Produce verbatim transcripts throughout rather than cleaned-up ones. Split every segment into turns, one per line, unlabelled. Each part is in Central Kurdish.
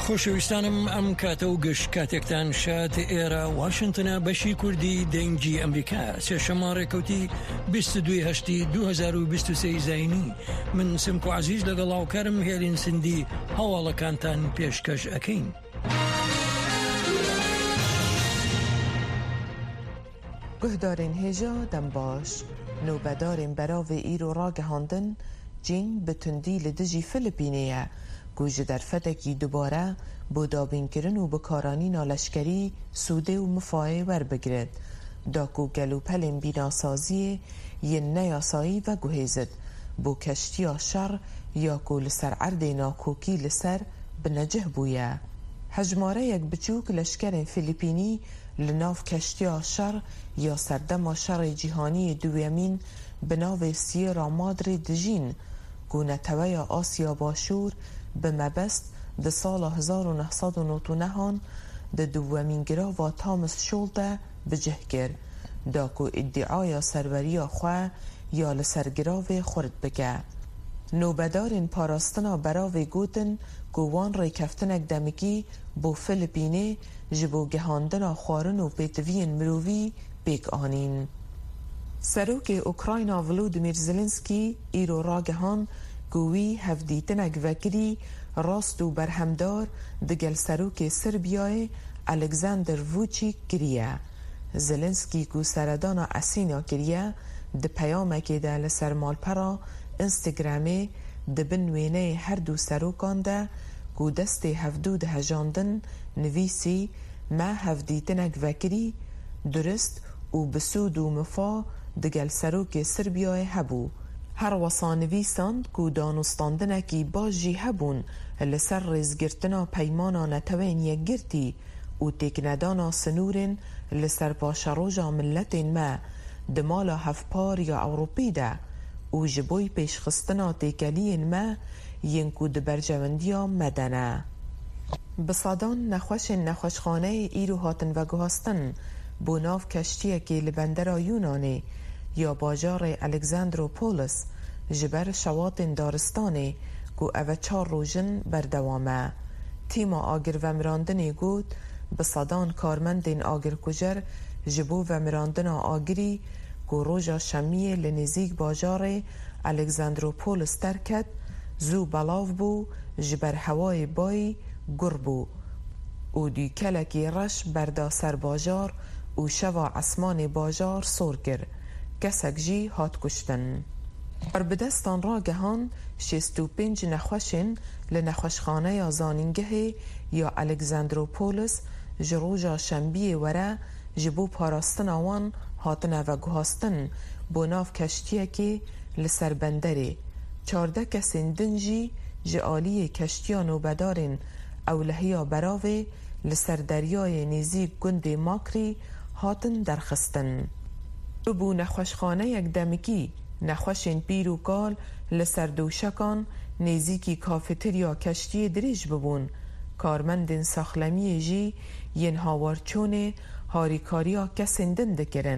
خۆشەویستانم ئەم کاتە و گەشت کاتێکتان شات ئێرە واشنتنە بەشی کوردی دەنگی ئەمریکا سێشەمە ڕێکەوتی بیست و دوو هەشتی دوو هەزار و بیست و سێ زاینی من سمک و عزیز لەگەڵ هاوکارم هێلین سندی هەواڵەکانتان پێشکەش ئەکەین.
گهدارین هێژا دەم باش نوبەدارین بەراوێ ئیرۆ ڕاگەهاندن جین بە توندی لە دژی فیلیپینەیە کو ji derfetekî dubare بۆ dabînkirin û bikaranîna leşkerî Sûdê û Mifayê werbigirin da ku gelûpelên bînasaziyê yên neyasayî veguhêzin bû keştiya şer ya ku li ser erdê nakokî li ser bi necih bûye. Hejmareyek biçûk leşkerên Filîpînî li nav keştiya şer ya serdema şerê cîhaniyê duyemîn bi navê Sierra Madre dijîn ku neteweya Asya Başûr bi mebest di sala hezar û neh sed û nod û nehan di duvemîn girava Thomas Shoal de bicih kir da ku îddiaya serweriya xwe ya li ser giravê xurt bike. Nûbedarên parastina beravê gotin ku wan rêkeftinek demikî bo Filîpînê ji bo gihandina xwarin û pêtiviyên mirovî pêk anîn. Serokê Ukrayna Volodymyr Zelensky îro ragihand ku wî hevdîtinek vekirî rast û berhemdar di gel serokê Serbiyayê Alexander Vučić kiriye. Zelensky ku seredana Esîna kiriye di peyamekê de li ser malpera Instagramê di bin wêneyê her du serokan de ku destê hevdû dihejandin nivîsî me hevdîtinek vekirî durist û bi sûd û mifa di gel serokê Serbiyayê hebû. Her wesa nivîsand ku danûstandinekî baş jî hebûn li ser rêzgirtina peymana netewên yekgirtî û têknedana sinûrên li ser paşeroja milletên me di mala hevpar ya Ewropî de û ji bo pêşxistina têkeliyên me yên ku di bercewendiya me de ne. Bi sedan nexweşên nexweşxaneyê îro hatin veguhastin bo nav keştiyekê li bendera Yunanê ya bajarê Alexandropolis ji ber şewatên daristanê ku ev çar rojin berdewam e. Tîma agirvemirandinê got bi sedan karmendên agirkujer ji bo vemirandina agirî ku roja şemiyê li nêzik bajarê Alexandropolis derket zû belav bû ji ber hewayê bayî gur bû û dûkelekî reş berda ser bajar û şeva esmanê bajar sor kir. Kesek jî hat kuştin. Erbidestan ragihan şêst û pênc nexweşên li nexweşxaneya zanîngehê ya Alexandropolis ji roja şembiyê were ji bo parastina wan hatine veguhastin bo nav keştiyekê li ser benderê. Çarde kesên din jî ji aliyê keştiya nûbedarên ewlehiya beravê li ser deryayê nêzik gundê Makrî hatin derxistin. ببو نخوشخانەیەک دەمکی نەخوەشên pîr û kal li ser dûşekan nêzîkî kafeterya keştiyê dirêj bibûn. Karmendên saxlemiyê jî yên hawarçûnê harîkariya kesên din dikirin.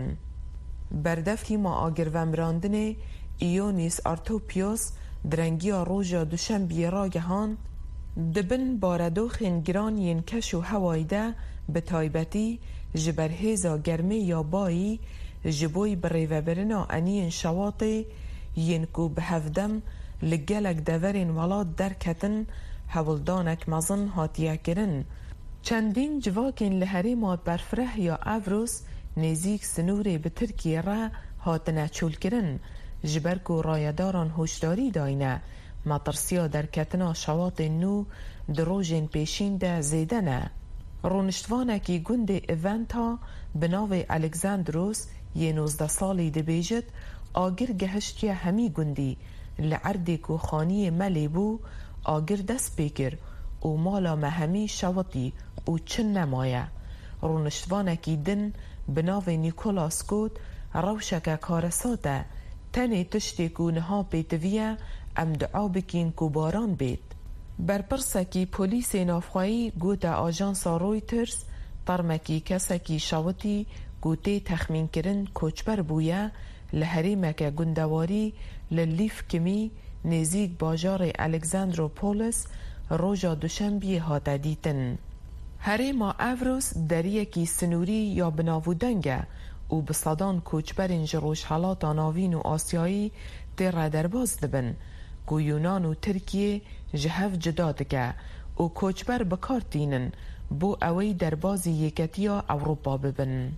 Berdef hîma agirvemirandinê Ioannis Artopios direngiya roja duşembiyê ragihand dibin baredoxên giran yên keş û hewayê de bi taybetî ji ber hêza germê ya bayî ji bo birêvebirina eniyên şewatê yên ku bi hevdem li gelek deverên welat derketin hewildanek mezin hatiye kirin. Çendîn civakên li herêma berfireh ya Evros nêzik sinûrê bi Tirkiye re hatine çûlkirin ji ber ku rayedaran hoşdarî dayne metirsiya derketina şewatên nû di rojên pêşîn de zêde ne. Rûniştvanekî gundê Eventa bi navê Alexandros yê nôzdeh salî dibêjit agir gehiştiye hemî gundî li erdê ku xaniyê me lêbû agir dest pê kir û mala me hemî şewitî û çin nemaye. Rûniştvanekî din bi navê Nîkolas got rewşeke karesat e tenê tiştê ku niha pêtiviye em dua bikîn ku baran bêt. Berpirsekî polîsê navxweyî gote ajansa Reuters termekî kesekî şewitî ku tê texmînkirin koçber bûye li herêmeke gundewarî li Lîvkimî nêzik bajarê Alexandropolis روژا دوشنبی هاتا دیتن. هرما اوروس دریکی سنوری یا بناودنگه و بصدان کوچبرین جروش حالات ناوین و آسیایی تیره درباز دبن گو یونان و ترکیه جهف جدا دکه و کوچبر بکار تینن بو اوی دربازی یکتیا اوروپا ببن.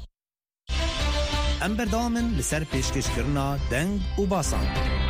ام بردامن لسر پیشکش کرنا دنگ و باسان.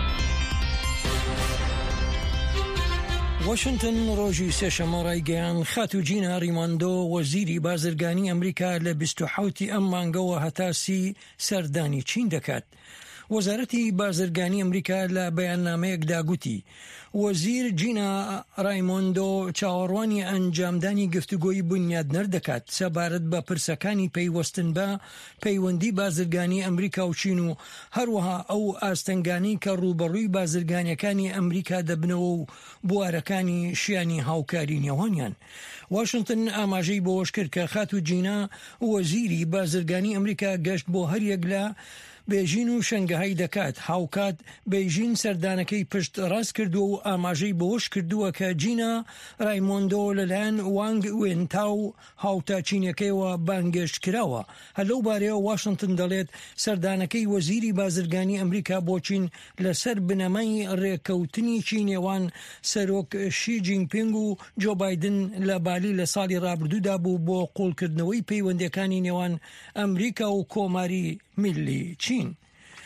واشنطن ڕۆژی سێشەمە ڕایگەیان خاتوجینە ڕیماندۆ وەزیری بازرگانی ئەمریکا لە بیست و حەوتی ئەم مانگەوە هەتاسی سەردانی چین دەکات. وەزارەتی بازرگانی ئەمریکا لە بەیاننامەیەکدا گوتی وەزیر جینا ڕایمۆندۆ چاوەڕوانی ئەنجامدانی گفتوگۆی بنیادنەر دەکات سەبارەت بە پرسەکانی پەیوەستن بە پەیوەندی بازرگانی ئەمریکا و چین و هەروەها ئەو ئاستەنگانی کە ڕوبەڕووی بازرگانیەکانی ئەمریکا دەبنەوە و بوارەکانی شیانی هاوکاری نێوانیان. واشنطن ئاماژەی بۆش کرد کە خاتوجینە وەزیری بازرگانی ئەمریکا گەشت بۆ هەریەک لە بێژین و شەنگەهای دەکات. هاوکات بێژین سەردانەکەی پشت ڕاست کردو و ئاماژەی بۆش کردووە کە جینا ڕایمۆندۆ لەلایەن وانگ وێنتاو هاوتا چینەکەیەوە بانگێشت کراوە. هەلەو بارەیە واشنطن دەڵێت سەردانەکەی وەزیری بازرگانی ئەمریکا بۆ چین لەسەر بنەمای ڕێکەوتنیی نێوان سەرۆک شی جینپینگ و جۆ بایدن لە بالی لە ساڵی ڕابردوودا بوو بۆ قوڵکردنەوەی پەیوەندەکانی نێوان ئەمریکا و کۆماری میلی چین.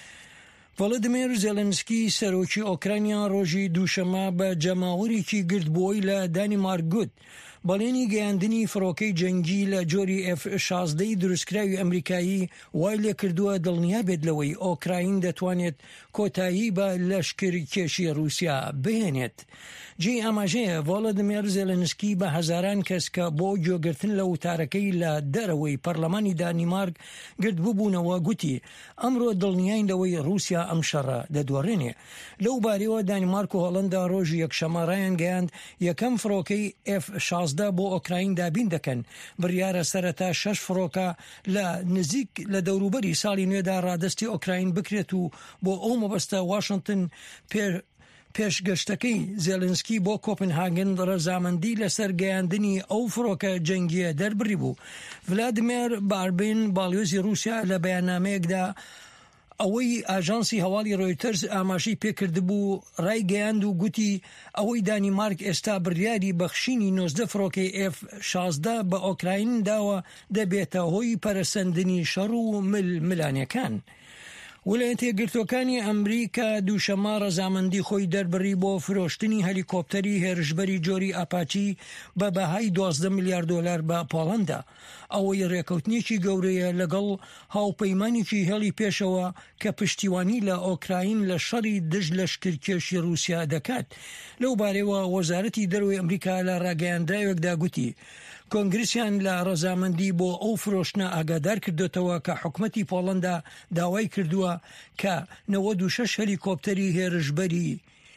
ڤڵۆدیمیر زێلەنسکی سەرۆکی ئۆکرانیا ڕۆژی دووشەمە بە جەماوەرێکی گردبووی لە دانیمارک گوت بەڵێنی گەیاندنی فڕۆکەی جەنگی لە جۆری ئێف شازدەی دروستکراوی ئەمریکایی وای لێ کردووە دڵنیا بێت لەوەی ئۆکراین دەتوانێت کۆتایی بە لەشکرکێشی رووسیا بهێنێت. جێی ئاماژەیە ڤڵۆدیمیر زێلەنسکی بە هەزاران کەس کە بۆ گوێگرتن لە وتارەکەی لە دەرەوەی پەرلەمانی دانیمارک گرت ببوونەوە گوتی ئەمڕۆ دڵنیاین لەوەی رووسیا ئەم شەڕە دەدوەڕێنێ. لەو بارەوە دانیمارک و هۆڵەندا ڕۆژی یەکشەمە ڕایان گەیاند یەکەم فڕۆکەی ئێف شازدە بۆ ئۆکراین دابین دەکەن. بڕیارە سەرەتا شەش فڕۆکە لە نزیک لە دەوروبەری ساڵی نوێدا ڕادستی ئۆکراین بکرێت و بۆ ئەو مەبەستە واشنطن پێر پێشگەشتەکەی زێلنسکی بۆ کۆپنهاگن ڕەزامەندی لەسەر گەیاندنی ئەو فڕۆکە جەنگیە دەربڕی بوو. ڤلادیمیر باربین باڵیۆزی رووسیا لە بەیاننامەیەکدا ئەوەی ئاژانسی هەواڵی ڕۆیتەرز ئاماژەی پێکردبوو ڕایگەیاند و گوتی ئەوەی دانیمارک ئێستا بڕیاری بەخشینی نۆزدە فڕۆکەی ئێف شازدە بە ئۆکراین داوە دەبێتە هۆی پەرەسەندنی شەڕ و مل ملانیەکان. ویلایەتە یەکگرتووەکانی ئەمریکا دووشەمە ڕەزامەندی خۆی دەربڕی بۆ فرۆشتنی هەلیکۆپتەری هێرشبەری جۆری ئاپاچی بە بەهای دوازدە میلیارد دۆلار بە پۆڵەندا. ئەوەی ڕێکەوتنیەکی گەورەیە لەگەڵ هاوپەیمانێکی هێڵی پێشەوە کە پشتیوانی لە ئۆکراین لە شەڕی دژ لەشکرکێشی رووسیا دەکات. لەو بارەوە وەزارەتی دەرەوەی ئەمریکا لە ڕاگەیاندراوێکدا گوتی کۆنگرسیان لە ڕەزامەندی بۆ ئەو فرۆشتنە ئاگادار کردوێتەوە کە حکومەتی پۆڵەندا داوای کردووە کە نەوەد و شەش هەلیکۆپتەری هێرشبەری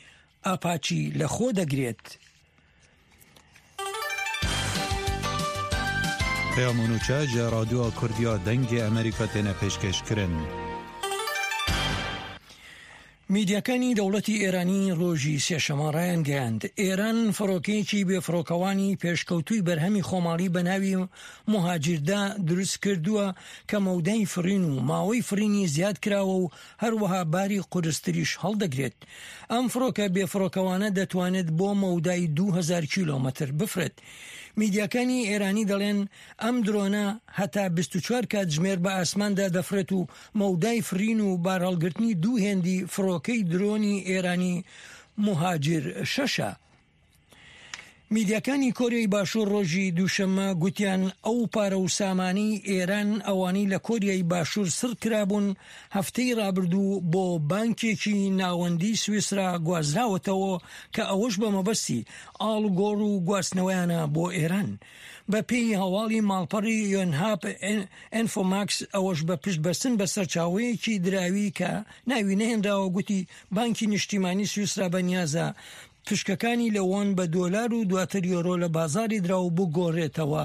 ئاپاچی لەخۆ دەگرێت.
پێمونوچە جە ڕادیۆ کوردیا دەنگی ئەمریکا تێنە پێشکەشکردن.
میدیاکانی دەوڵەتی ئێرانی ڕۆژی سێشەمە ڕایان گەیاند ئێران فڕۆکەیەکی بێفڕۆکەوانی پێشکەوتووی بەرهەمی خۆماڵی بە ناوی مهاجردا دروست کردووە کە مەودای فرین و ماوەی فرینی زیاد کراوە و هەروەها باری قورستریش هەڵدەگرێت. ئەم فڕۆکە بێفڕۆکەوانە دەتوانێت بۆ مەودای دوو هەزار کیلۆمەتر بفرێت. میدیاکانی ئێرانی دەڵێن ئەم درۆنە هەتا بیست و چوار کاتژمێر بە ئاسماندا دەفرێت و مەودای فرین و بارهەڵگرتنی دوو هێندی فڕۆکەی درۆنی ئێرانی مهاجر شەشە. میدیاکانی کۆریای باشوور ڕۆژی دووشەمە گوتیان ئەو پارە و سامانی ئێران ئەوانی لە کۆریای باشوور سڕ کرابوون هەفتەی ڕابردوو بۆ بانکێکی ناوەندی سویسرا گوازراوەتەوە کە ئەوەش بە مەبەستی ئاڵگۆڕ و گواستنەوەیانە بۆ ئێران. بە پێی هەواڵی ماڵپەڕی یۆنهاپ ئەنفۆماکس ئەوەش بە پشت بەستن بە سەرچاوەیەکی دراوی کە ناوی نەهێنراوە گوتی بانکی نیشتیمانی سویسرا بەنیازە پشکەکانی لەوان بە دۆلار و دواتر یۆرۆ لە بازاری دراو بگۆڕێتەوە.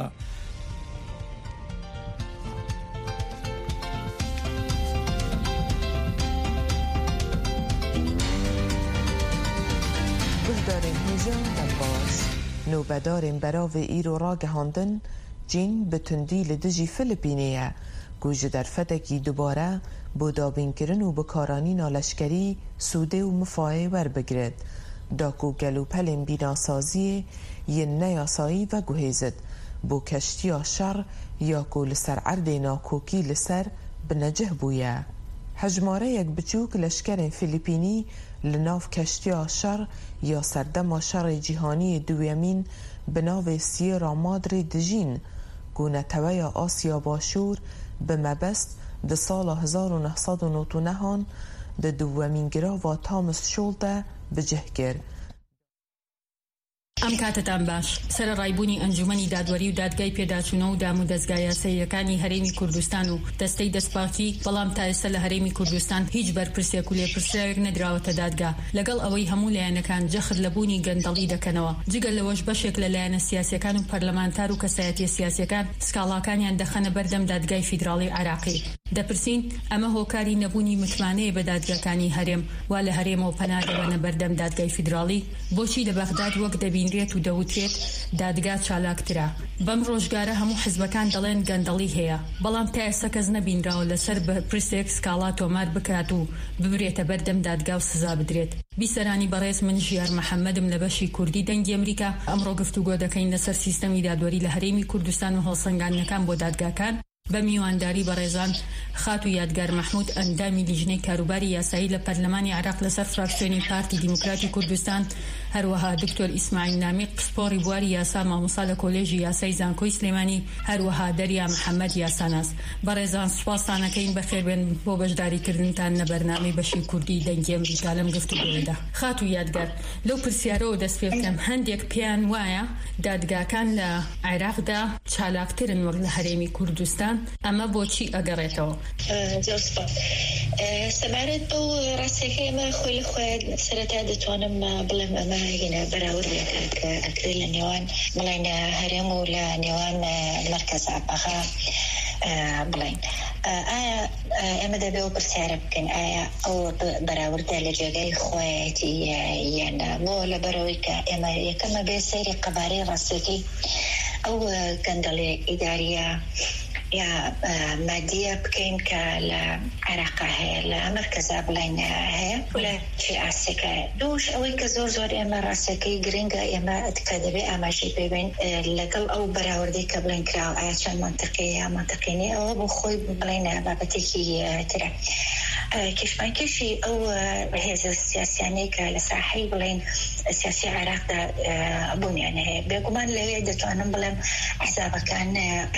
گلدارین هێژە دەمباش. نوبەدارên beravê îro ragihandin Cîn bi tundî li dijî Filipînê ku ji derfetekî dubare bo dabînkirin û bikaranîna leşkerî Sûdê û Mifayê werbigirit. Da ku gelûpelên bînasaziyê yên neyasayî veguhêzit bo keştiya şer ya ku li ser erdê nakokî li ser bi necih bûye. Hejmareyek biçûk leşkerên Filipînî li nav keştiya şer ya serdema şerê cîhaniyê duyemîn bi navê Sierra Madre dijîn ku neteweya Asya Başûr bi mebest di sala hezar û neh sed û nod û nehan di duyemîn girava Thomas Shoal de bicih kir.
ئەم کاتتان باش سەر ڕایبوونی ئەنجومەنی دادوەری و دادگای پێداچوونەوە و دام و دەستگای یاساییەکانی هەرێمی کوردستان و دەستەی دەستپاکی بەڵام تا ئێستا لە هەرێمی کوردستان هیچ بەرپرسێک و لێپرسراوێک نەدراوەتە دادگا لەگەڵ ئەوەی هەموو لایەنەکان جەخت لە بوونی گەندەڵی دەکەنەوە جگەل لەوەش بەشێک لە لایەنە سیاسیەکان و پەرلەمانتار و کەسایەتیە سیاسیەکان سکاڵاکانیان دەخەنە بەردەم دادگای فیدراڵی عێراقی دەپرسین ئەمە هۆکاری نەبوونی متمانەیە بە دادگاکانی هەرێم وا لە هەرێمەوە پەنادەوەنە بەردەم دادگای فیدراڵی بۆچی لە بەغداد وەک دەبینرێت و دەوترێت دادگا چالاکترا بەم ڕۆژگارە هەموو حزبەکان دەڵێن گەندەڵی هەیە بەڵام تا ئێستا کەس نەبینراوە لەسەر بەرپرسێک سکاڵا تۆمار بکات و ببرێتە بەردەم دادگا و سزا بدرێت. بیسەرانی بەڕێز من ژیار محەممەدم لە بەشی کوردی دەنگی ئەمریکا ئەمڕۆ گفتوگۆ دەکەین لەسەر سیستەمی دادوەری لە هەرێمی کوردستان و هەڵسەنگاندنەکان بۆ دادگاکان بە میوانداری بەڕێزان خات و یادگار محمود ئەندامی لیژنەی کاروباری یاسایی لە پەرلەمانی عێراق لەسەر فراکسیۆنی پارتی دیموکراتی کوردستان هەروەها دکتۆر ئیسماعیل نامی قسپۆڕی بواری یاسا مامۆستا لە کۆلێژی یاسای زانکۆی سلێمانی هەروەها دەریا محەممەد یاساناس بەڕێزان سوپاسانەکەین بەخێربێن بۆ بەشداریکردنتان لە بەرنامەی بەشی کوردی دەنگی ئەمریکا لەم گفتوگۆدا. خات و یادگار لەو پرسیارەوە دەست پێ بکەم هەندێک پێیان وایە دادگاکان لە عێراقدا چالاکترن وەک لە هەرێمی کوردستان ئەمە بۆچی ئەگەڕێتەوە؟
سەبارەت بەو ڕاستیەکە ئێمە خۆی لە خۆیان سەرەتا دەتوانم بڵێم ئەمە هێنە بەراوردەکات کە ئەکرێت لە نێوان بڵێن هەرێم و لە نێوان مەرکەز ئاپاغا بڵێن ئایا ئێمە دەبێ و پرسیارە بکەین ئایا ئەو بەراوردە لە جێگەی خۆیەتی یان بۆ لە بەرەوەی کە ئێمە یەکەمە بێ سەیری قەبارەی ڕاستیەکەی ئەو گەندەڵی ئیداریە یا مادیە بکەین کە لە عێراقا هەیە لە مەرکەزا بڵین هەیە لە چی ئاسیەکە دووش ئەوەی کە زۆر زۆر ئێمە ڕاستەکەی گرنگە ئێمە ئەتکە دەبێ ئاماژەی پێبین لەگەڵ ئەو بەراوردەی کە بڵین کراوە ئایا چەند منتەقەیە یا منتەقینی ئەوە بۆ خۆی بڵین بابەتێکی ترە کشمانکێشی ئەو هێزە سیاسیانەی کە لە ساحەی بڵین سیاسی عێراقدا بوونیان هەیە بێگومان لەوێ دەتوانم بڵێم ئەحزابەکان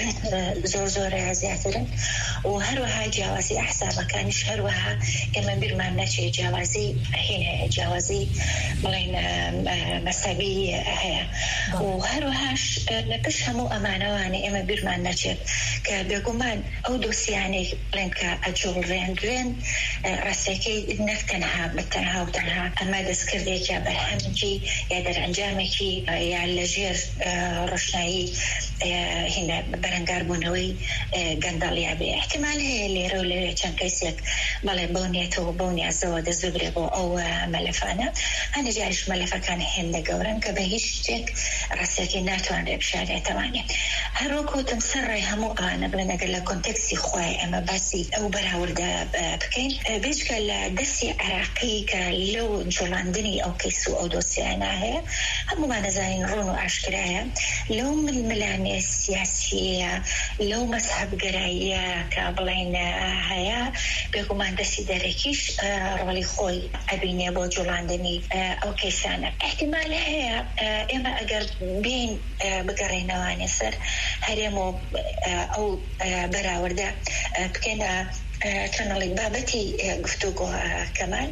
زۆر زۆر زیاترن و هەروەها جیاوازی ئەحزابەکانیش هەروەها ئێمە بیرمان نەچێت جیاوازی هێنەیە جیاوازی بڵین مەسەبی هەیە و هەروەهاش لە پێش هەموو ئەمانەوانە ئێمە بیرمان نەچێت کە بێگومان ئەو دۆسیانەی بڵێن کە ئەجوڵڕێنرێن ڕاستیەکەی نەک تەنها بە تەنها و تەنها ئەمە دەستکردێکە بەرهەمێکی یا دەرئەنجامێکی یا لەژێر ڕۆشنایی هینە بەرەنگاربوونەوەی گەندەڵیا بێ احتیمال هەیە لێرە و لەوێ چەند کەسێک بەڵێ بۆ نێتەوە بۆ نیازەوە دەست ببرێ بۆ ئەو مەلەفانە هەندێک جاریش مەلەفەکان هێندە گەورن کە بە هیچ شتێک ڕاستیەکەی ناتوانرێ بشارێتەوانێ هەروەکوتم سەرڕای هەموو ئەوانە بڵێن ئەگەر لە کۆنتێکسی خۆی ئەمە باسی ئەو بەراوردە بکەین بێجگە لە دەستی عێراقی کە لەو جوڵاندنی ئەو کەیس و ئەو دۆسیانە هەیە هەمومان دەزانین ڕۆن و ئاشکرایە لەو ململانێ سیاسیە لەو مەسحەبگەراییە کە بڵێن هەیە بێگومان دەستی دەرەکیش ڕۆڵی خۆی ئەبینێ بۆ جوڵاندنی ئەو کەیسانە احتیمال هەیە ئێمە ئەگەر بین بگەڕێنەوانێ سەر هەرێم و ئەو بەراوردە بکەنە چەنەڵی بابەتی گفتوگۆ کەمان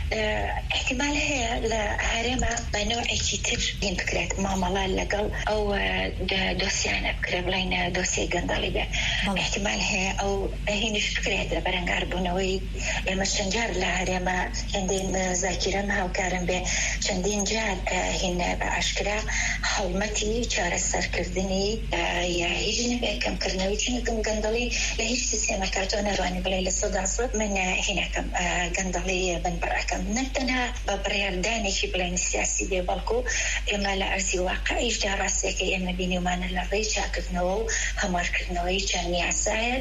احتیمال هەیە لە هەرێمە بە نوعێکی تر هین بکرێت مامەڵە لەگەڵ ئەو دۆسیانە بکرێ بڵین دۆسی گەندەڵی بێ احتیمال هەیە ئەو هینش بکرێت لە بەرەنگاربوونەوەی ئێمە چەند جار لە هەرێمە هێندێن زاکیرەم هاوکارم بێ چەندین جار هین بە ئاشکرا هەڵمەتی چارەسەرکردنی یا هیچ نەبێ کەمکردنەوەی چونکە گەندەڵی لە هیچ سیستێمە کاتۆ نەڕوانی بلا لصدع صد من هناكم قندلي من براكم نتنها ببريارداني شي بلا السياسي دي بالكو إما لا أرسي واقع إجدا راسك إما بيني ومان اللغي شاكتنو همار كتنوي كان عسايد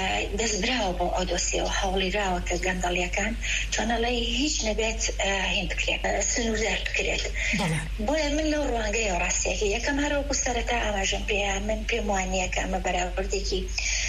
دس براو بو أودوسي وحولي راو كقندلي كان كان لي هيش نبات هين بكريت سنوزار بكريت بويا من لو روانجي راسك يكم هرو بسرتا أما جنبيا من بيموانيا كأما براورديكي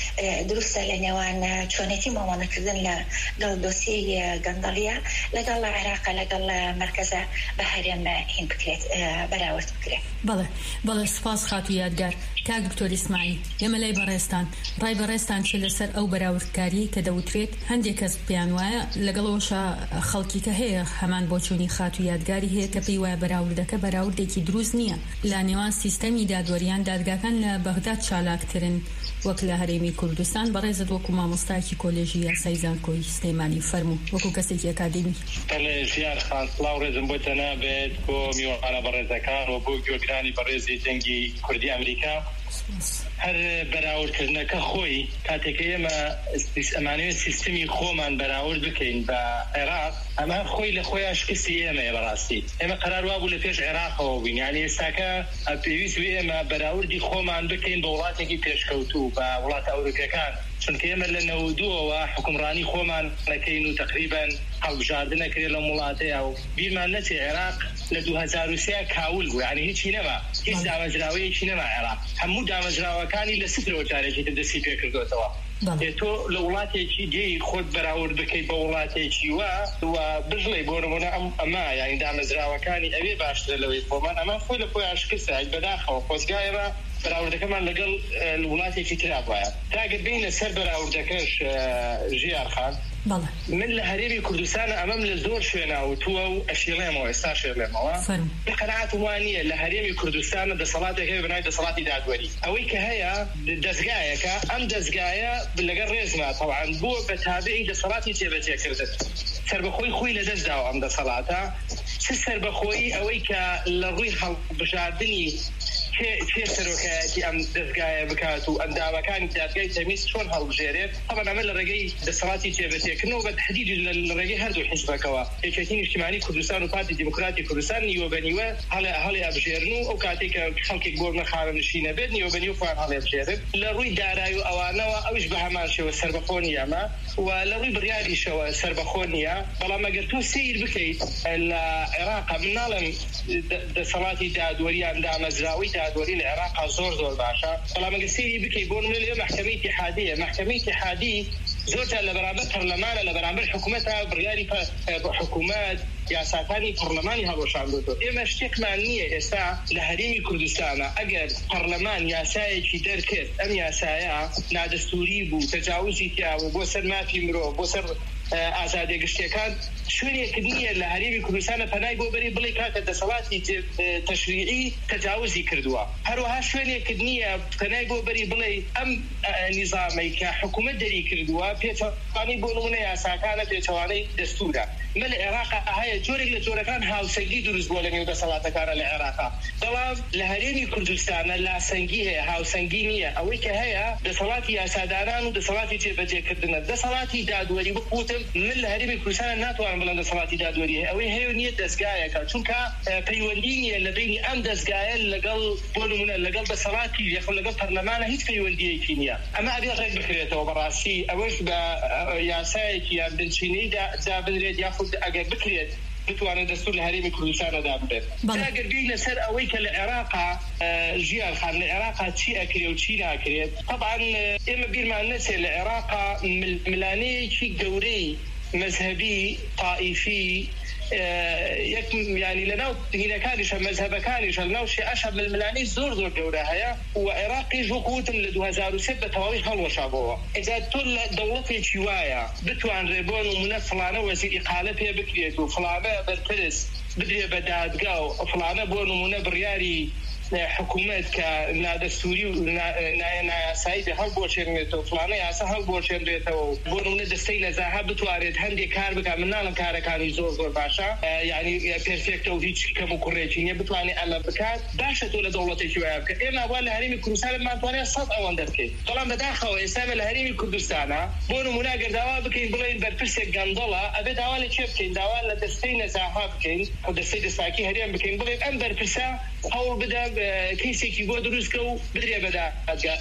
دروسة لنوان شونيتي ماما كردن لقل دوسي قندلية لقل عراق لقل مركز بحريم هين بكريت براورد بكريت
بله بله سپاس خاتو یادگار کاک دکتۆر ئیسماعیل ئێمە لای بەڕێستان ڕای بەڕێستان چ لەسەر ئەو بەراوردکاری کە دەوترێت هەندێک کەس پێیان وایە لەگەڵەوەشە خەڵکی کە هەیە هەمان بۆ چوونی خاتو یادگاری هەیە کە پێی وایە بەراوردەکە بەراوردێکی دروست نییە لە نێوان سیستەمی دادوەریان دادگاکان لە بەغداد چالاکترن وەک لە هەرێمی کوردستان بەڕێزت وەکو مامۆستایەکی کۆلێژی یاسای زانکۆی سلێمانی فەرموو وەکو کەسێکی ئەکادمی
ژیان خان سڵاو ڕێزم بۆ تەنابێت بۆ میوانە بەڕێزەکان و بۆ گوێگرانی بەڕێزی دەنگی کوردی ئەمریکا هەر بەراوردکردنەکە خۆی کاتێکە ئێمە ئەمانوێت سیستمی خۆمان بەراورد بکەین بە عێراق ئەمە خۆی لە خۆیان شکستی ئێمەیە بەڕاستی ئێمە قەرار وا بوو لە پێش عێراقەوە بووین یعنی ئێستاکە پێویست ئێمە بەراوردی خۆمان بکەین بە وڵاتێکی پێشکەوتوو بە وڵاتە ئەوروپیەکان چونکە ئێمە لە نەودووەوە حکومڕانی خۆمان نەکەین و تقریباً هەڵبژاردن نەکرێت لە وڵاتەیە و بیرمان نەچێ عێراق لە دوو هەزار و سێ کاول بوو یعنی هیچی نەما هیچ دامەزراوەیەکی نەما عێراق هەموو دامەزراوەکانی لە سترەوە جارێکی دەستی پێکردوێتەوە تۆ لە وڵاتێکی دی خۆت بەراورد بکەیت بە وڵاتێکی وە و بژڵێ بۆ نمونە ئەمە یعنی دامەزراوەکانی ئەوێ باشترە لەوەی خۆمان ئەمە خۆی لە خۆیان شکستە بەداخەوە خۆزگایەوە بەراوردەکەمان لەگەڵ وڵاتێکی ترا وایە تاگەر بینە سەر بەراوردەکەش ژیار خان من لە هەرێمی کوردستانە ئەمەم لە زۆر شوێناوتووە و ئەشێڵێمەوە ئێستا شێڵێمەوە بەقەناعەت وانە لە هەرێمی کوردستانە دەسەڵاتێک هەیە بنای دەسەڵاتی دادوەری ئەوەی کە هەیە دەستگایەکە ئەم دەستگایە لەگەڵ ڕێزما تەواان بووە بە تابعی دەسەڵاتی جێبەجێکردن سربەخۆی خۆی لە دەستداوە ئەم دەسەڵاتە چ سربەخۆیی ئەوەی کە لە ڕووی هەڵبژاردننی چێ سەرۆکایەتی ئەم دەستگایە بکات و ئەندامەکانی دادگای تەمیز چۆن هەڵبژێرێت طبعا ئەمە لە ڕێگەی دەسەڵاتی جێبەجێکردنەوە بە تحدید لە ڕێگەی هەردوو حیزبەکەوە یەکێتی نیشتیمانی کوردستان و پارتی دیموکراتی کوردستان نیوە بەنیوە هەڵێ هەڵێ ئەبژێرن و ئەو کاتێک کە خەڵکێک بۆ نەخانەنشینە بێت نیوە بەنیوە خوان هەڵێ بژێرن لە ڕووی دارایی و ئەوانەوە ئەوش بە هەمان شێوە سەربەخۆ نیە ئەمە و لە ڕووی بڕیاریشەوە سەربەخۆ نیە بەڵام ئەگەر تۆ سیر بکەیت لە عێراقا مناڵم دەسەڵاتی دادوەری ئەندامەزراوەی دادوەری لە عێراق زۆر زۆر باشە بەڵام ئەگەر سیری بکەیت بۆ نمونە لێ مەحکەمەی اتحادیە مەحکەمەی اتحادی زۆرجار لە بەرامبەر پەرلەمانە لە بەرامبەر حکوومەتە بڕیاری حکوومەت یاساکانی پەرلەمانی هەڵۆشاندوێتەوە ئێمە شتێکمان نییە ئێستا لە هەرێمی کوردستانە ئەگەر پەرلەمان یاسایەکی دەرکرد ئەم یاسایە نادەستوری بوو تەجاوزی تیاوە بۆ سەر مافی مرۆڤ بۆ سەر ئازادی گشتیەکان شوێنێک نییە لە هەرێمی کوردستانە پەنای بۆ بەری بڵێ کاتە دەسەڵاتی تەشریعی تەجاوزی کردووە هەروەها شوێنێک نییە پەنای بۆ بەری بڵێ ئەم نیزامەی کە حکوومەت دەری کردووە پێچەوانەی بۆ نمونە یاساکانە پێچەوانەی دەستورە من لە عێراقا هەیە جۆرێک لە جۆرەکان هاوسەنگی دروست بۆ لە نێو دەسەڵاتەکانە لە عێراقا بەڵام لە هەرێمی کوردستانە لاسەنگی هەیە هاوسەنگی نییە ئەوەی کە هەیە دەسەڵاتی یاساداران و دەسەڵاتی جێبەجێکردنە دەسەڵاتی دادوەری بقوتم من لە هەرێمی کوردستانە ناتوانم بڵێن دەسەڵاتی دادوەری هەیە ئەوەی هەیە نیە دەستگایەکە چونکە پەیوەندی نیە لە بینی ئەم دەستگایە لەگەڵ بۆ نمونە لەگەڵ دەسەڵاتی یەخ لەگەڵ پەرلەمانە هیچ پەیوەندیەکی نییە ئەمە ئەبێ ڕێک بکرێتەوە بەڕاستی ئەوەش بە یاسایەکی یان بنچینەی دابنرێت یاخود ئەگەر بکرێت بتوانێت دەستور لە هەرێمی کوردستانەدا بێت ئەگەر بێی لەسەر ئەوەی کە لە عێراقا ژیان خان لە عێراقا چی ئەکرێت و چی ناکرێت طبعا ئێمە بیرمان نەچێت لە عێراقا ملانەیەکی گەورەی مەذهبی طائفی یەک ینی لەناو دینەکانیشە مەذهبەکانیشە لەناو شیعەشە ململانەی زۆر زۆر گەورە هەیە و عێراقیش وەکوتم لە دوو هەزار و سێ بە تەواوی هەڵوەشابەوە ئێجا تۆ لە دەوڵەتێکی وایە بتوانرێ بۆ نمونە فڵانە وەزیری قالە پێ بکرێت و فڵانە بەرپرس بدرێ بە دادگا و فڵانە بۆ نمونە بڕیاری حکومت کە نادەستوری و نایاسایی هەڵبۆشێنێتەوە فڵانە یاسا هەڵبۆشێنرێتەوە بۆ نمونە دەستەی لە زاها بتوانێت هەندێک کار بکات من ناڵم کارەکانی زۆر زۆر باشە یعنی پێرفێکتە و هیچ کەم و کوڕێکی نییە بتوانێت ئەمە بکات باشە تۆ لە دەوڵەتێکی وایە بکە ئێمە وا لە هەرێمی کوردستان ماتوانێت سەد ئەوەندە بکەین بەڵام بەداخەوە ئێستا لە هەرێمی کوردستانە بۆ نمونە ئەگەر داوا بکەین بڵێن بەرپرسێک گەندەڵە ئەبێ داوا لە کێ بکەین داوا لە دەستەی نەزاها بکەین و دەستەی دەستاکی هەرێم بکەین بڵێن ئەم بەرپرسە هەوڵ بدە کەیسێکی بۆ دروستکە و بدرێ بەدادگا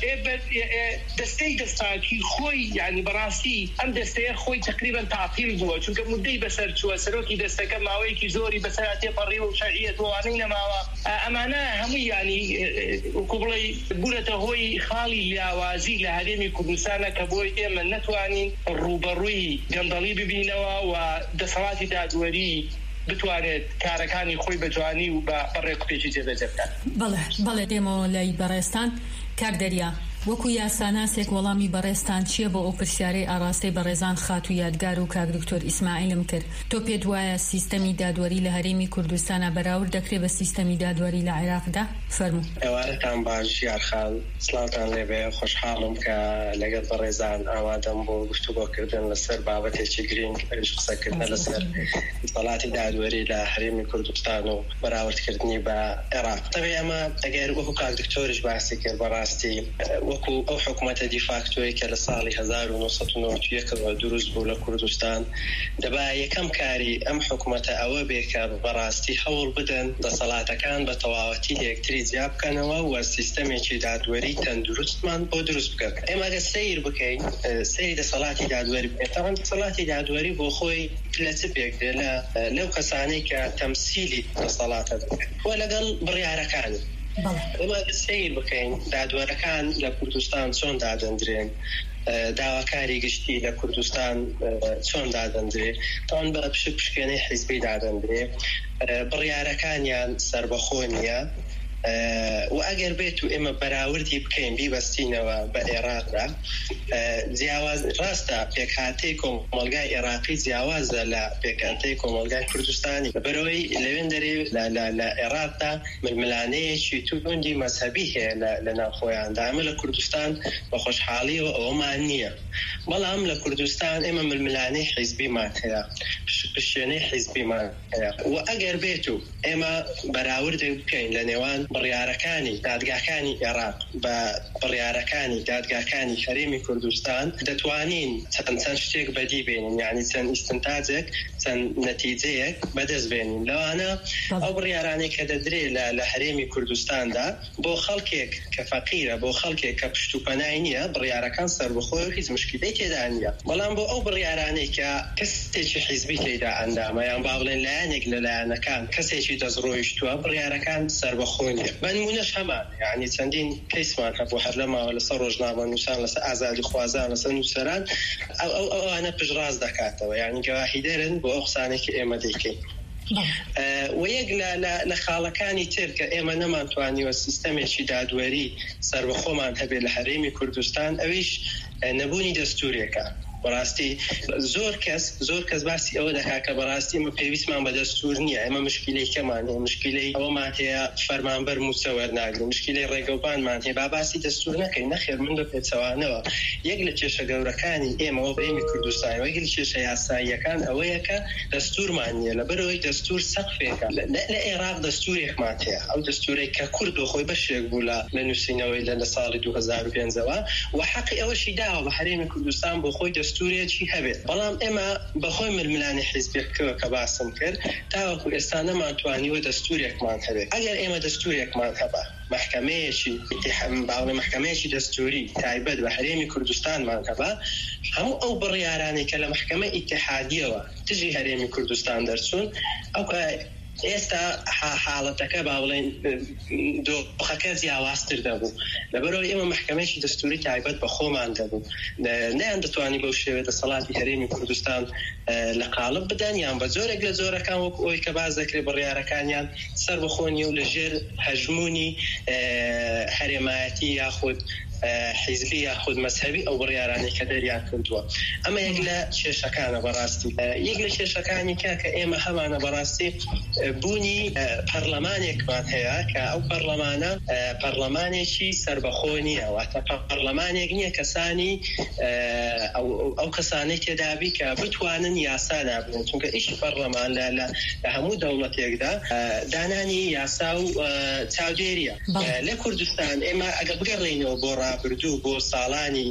دەستەی دەستاکی خۆی یعنی بەڕاستی ئەم دەستەیە خۆی تقریبا تعطیل بووە چونکە مدەی بەسەر چووە سەرۆکی دەستەکە ماوەیەکی زۆری بەسەر تێپەڕی و شەرعیەت وانەی نەماوە ئەمانە هەمووی یعنی وەکو بڵێ بوونەتە هۆی خاڵی لاوازی لە هەرێمی کوردستانە کە بۆی ئێمە نەتوانین ڕوبەڕووی گەندەڵی ببینەوە و دەسەڵاتی دادوەری بتوانێت کارەکانی خۆی بەجوانی و بە ڕێکوپێکی جێبەجێ بکات.
بەڵێ بەڵێ دێمەوە لای بەڕێستان کاک دەریا وەکو یاساناسێک وەڵامی بەڕێستان چییە بۆ ئەو پرسیارەی ئاڕاستەی بەڕێزان خات و یادگار و کاک دکتۆر ئیسماعیلم کرد تۆ پێت وایە سیستەمی دادوەری لە هەرێمی کوردستانە بەراورد دەکرێت بە سیستەمی دادوەری لە عێراقدا؟ فەرموو.
ئێوارەتان باش یارخان سڵاتان لێبێ خۆشحاڵم کە لەگەڵ بەڕێزان ئاوادەم بۆ گفتوگۆکردن لەسەر بابەتێکی گرنگ قسەکردن لەسەر دەسەڵاتی دادوەری لە هەرێمی کوردستان و بەراوردکردنی بە عێراق. تەبێ ئەمە ئەگەر وەکو کاک دکتۆریش باسی کرد بەڕاستی وەکو ئەو حکوومەتە دیفاکتۆی کە لە ساڵی هەزار و نۆ سەد و نۆ یەکەوە دروست بوو لە کوردستان دەبا یەکەم کاری ئەم حکوومەتە ئەوە بێ کە بەڕاستی هەوڵ بدەن دەسەڵاتەکان بە تەواوەتی یەکتری جیا بکەنەوە و سیستەمێکی دادوەری تەندروستمان بۆ دروست بکەن. ئێمە ئەگەر سەیر بکەین سەیری دەسەڵاتی دادوەری بکەین تەواو دەسەڵاتی دادوەری بۆ خۆی لە چ پێک دێ لەو کەسانەی کە تەمسیلی دەسەڵاتە بکەن و لەگەڵ بڕیارەکانی ئەمە سیر بکەین دادوەرەکان لە کوردستان چۆن دادەندرێن داواکاری گشتی لە کوردستان چۆن دادەندرێ تاوان بە پشک پشکێنەی حیزبی دادەندرێ بڕیارەکانیان سربەخۆ نییە و ئەگەر بێت و ئێمە بەراوردی بکەین بیبەستینەوە بە عێراقدا جیاواز ڕاستە پێکهاتەی کۆمەڵگای عێراقی جیاوازە لە پێکهاتەی کۆمەڵگای کوردستانی بەرەوەی لەوێن دەرێ لە عێراقدا ململانەیەکی توندی مەذهبی هەیە لە ناوخۆیاندا ئەمە لە کوردستان بە خۆشحاڵیەوە ئەوەمان نییە بەڵام لە کوردستان ئێمە ململانەی حیزبیمان هەیە پشتێنەی حیزبیمان هەیە و ئەگەر بێت و ئێمە بەراوردی بکەین لە نێوان بڕیارەکانی دادگاکانی عێراق بە بڕیارەکانی دادگاکانی هەرێمی کوردستان دەتوانین چەند چەند شتێک بەدی بێنین یعنی چەند ئیستنتاجێک چەند نەتیجەیەک بەدەست بێنین لەوانە ئەو بڕیارانەی کە دەدرێت لە هەرێمی کوردستاندا بۆ خەڵکێک کە فەقیرە بۆ خەڵکێک کە پشت و پەنای نییە بڕیارەکان سەربەخۆی هیچ مشکلەی تێدا نییە بەڵام بۆ ئەو بڕیارانەی کە کەسێکی حیزبی تێدا ئەندامە یان با بڵێن لایەنێک لە لایەنەکان کەسێکی دەستڕۆیشتووە بڕیارەکان سەربەخۆی نییە بەنمونەش هەمان یعنی چەندین کەیسمان هەبوو هەر لەماوە لەسەر ڕۆژنامە نووسان لەسەر ئازادی خوازان لەسەر نووسەران ئەو ئەوانە پشتڕاست دەکاتەوە یعنی گەواهی دەرن بۆ ئەو قسانێکی ئێمە دەیکەین و یەک لە خاڵەکانی تر کە ئێمە نەمانتوانیوە سیستەمێکی دادوەری سەربەخۆمان هەبێت لە هەرێمی کوردستان ئەویش نەبوونی دەستوورێکە بەڕاستی زۆر کەس زۆر کەس باسی ئەوە دەکا کە بەڕاستی ئمە پێویستمان بە دەستور نییە ئێمە مشکلەی کەمان هەیە مشکلەی ئەوەمان هەیە فەرمانبەر موچە وەرناگرن مشکلەی ڕێگەوپانمان هەیە با باسی دەستور نەکەین نەخێر من بە پێچەوانەوە یەک لە کێشە گەورەکانی ئێمەوە بەئێمی کوردستان وەک لە کێشە یاساییەکان ئەوەیە کە دەستورمان نییە لەبەرەوەی دەستور سەقفێکە لە عێراق دەستورێکمان هەیە ئەو دەستورێک کە کورد و خۆی بەشێک بوو لە نووسینەوەی لە ساڵی دوو هەزار و پێنجەوە و حەقی ئەوەشی داوە بە هەرێمی کوردستان بۆ خۆی دەستورێکی هەبێت بەڵام ئێمە بەخۆی ململانی حیزبێکەوە کە باسم کرد تاوەکو ئێستا نەمانتوانیوە دەستورێکمان هەبێت ئەگەر ئێمە دەستورێکمان هەبە محکمەیەکی باوڵێ محکمەیەکی دەستوری تایبەت بە هەرێمی کوردستانمان هەبە هەموو ئەو بڕیارانەی کە لە محکمە ئیتحادیەوە تژی هەرێمی کوردستان دەرچوون ئەو ئێستا حاڵەتەکە باوڵێن دۆخەکە جیاوازتر دەبوو لەبەرەوەی ئێمە محکمەیەکی دەستوری تایبەت بە خۆمان دەبوو نەیان دەتوانی بەو شێوە دەسەڵاتی هەرێمی کوردستان لە قاڵب بدەن یان بە جۆرێک لە جۆرەکان وەک ئەوی کە باز دەکرێت بڕیارەکانیان سەربەخۆنی و لە ژێر هەژمونی هەرێمایەتی یاخود حیزبی خود مذهبی ئەو بڕیارانەی کە دەریان کردووە. ئەمە یەک لە کێشەکانە بەڕاستی. یەک لە کێشەکانی کە کە ئێمە هەمانە بەڕاستی بوونی پەرلەمانێکمان هەیە کە ئەو پەرلەمانە پەرلەمانێکی سەربەخۆ نییە، واتە پەرلەمانێک نییە کەسانی ئەو کەسانەی تێدابی کە بتوانن یاسا دابن، چونکە ئیشی پەرلەمان لە هەموو دەوڵەتێکدا دانانی یاسا و چاودێریە. لە کوردستان ئێمە ئەگە بگەڕێنەوە بۆ ڕابردوو بۆ ساڵانی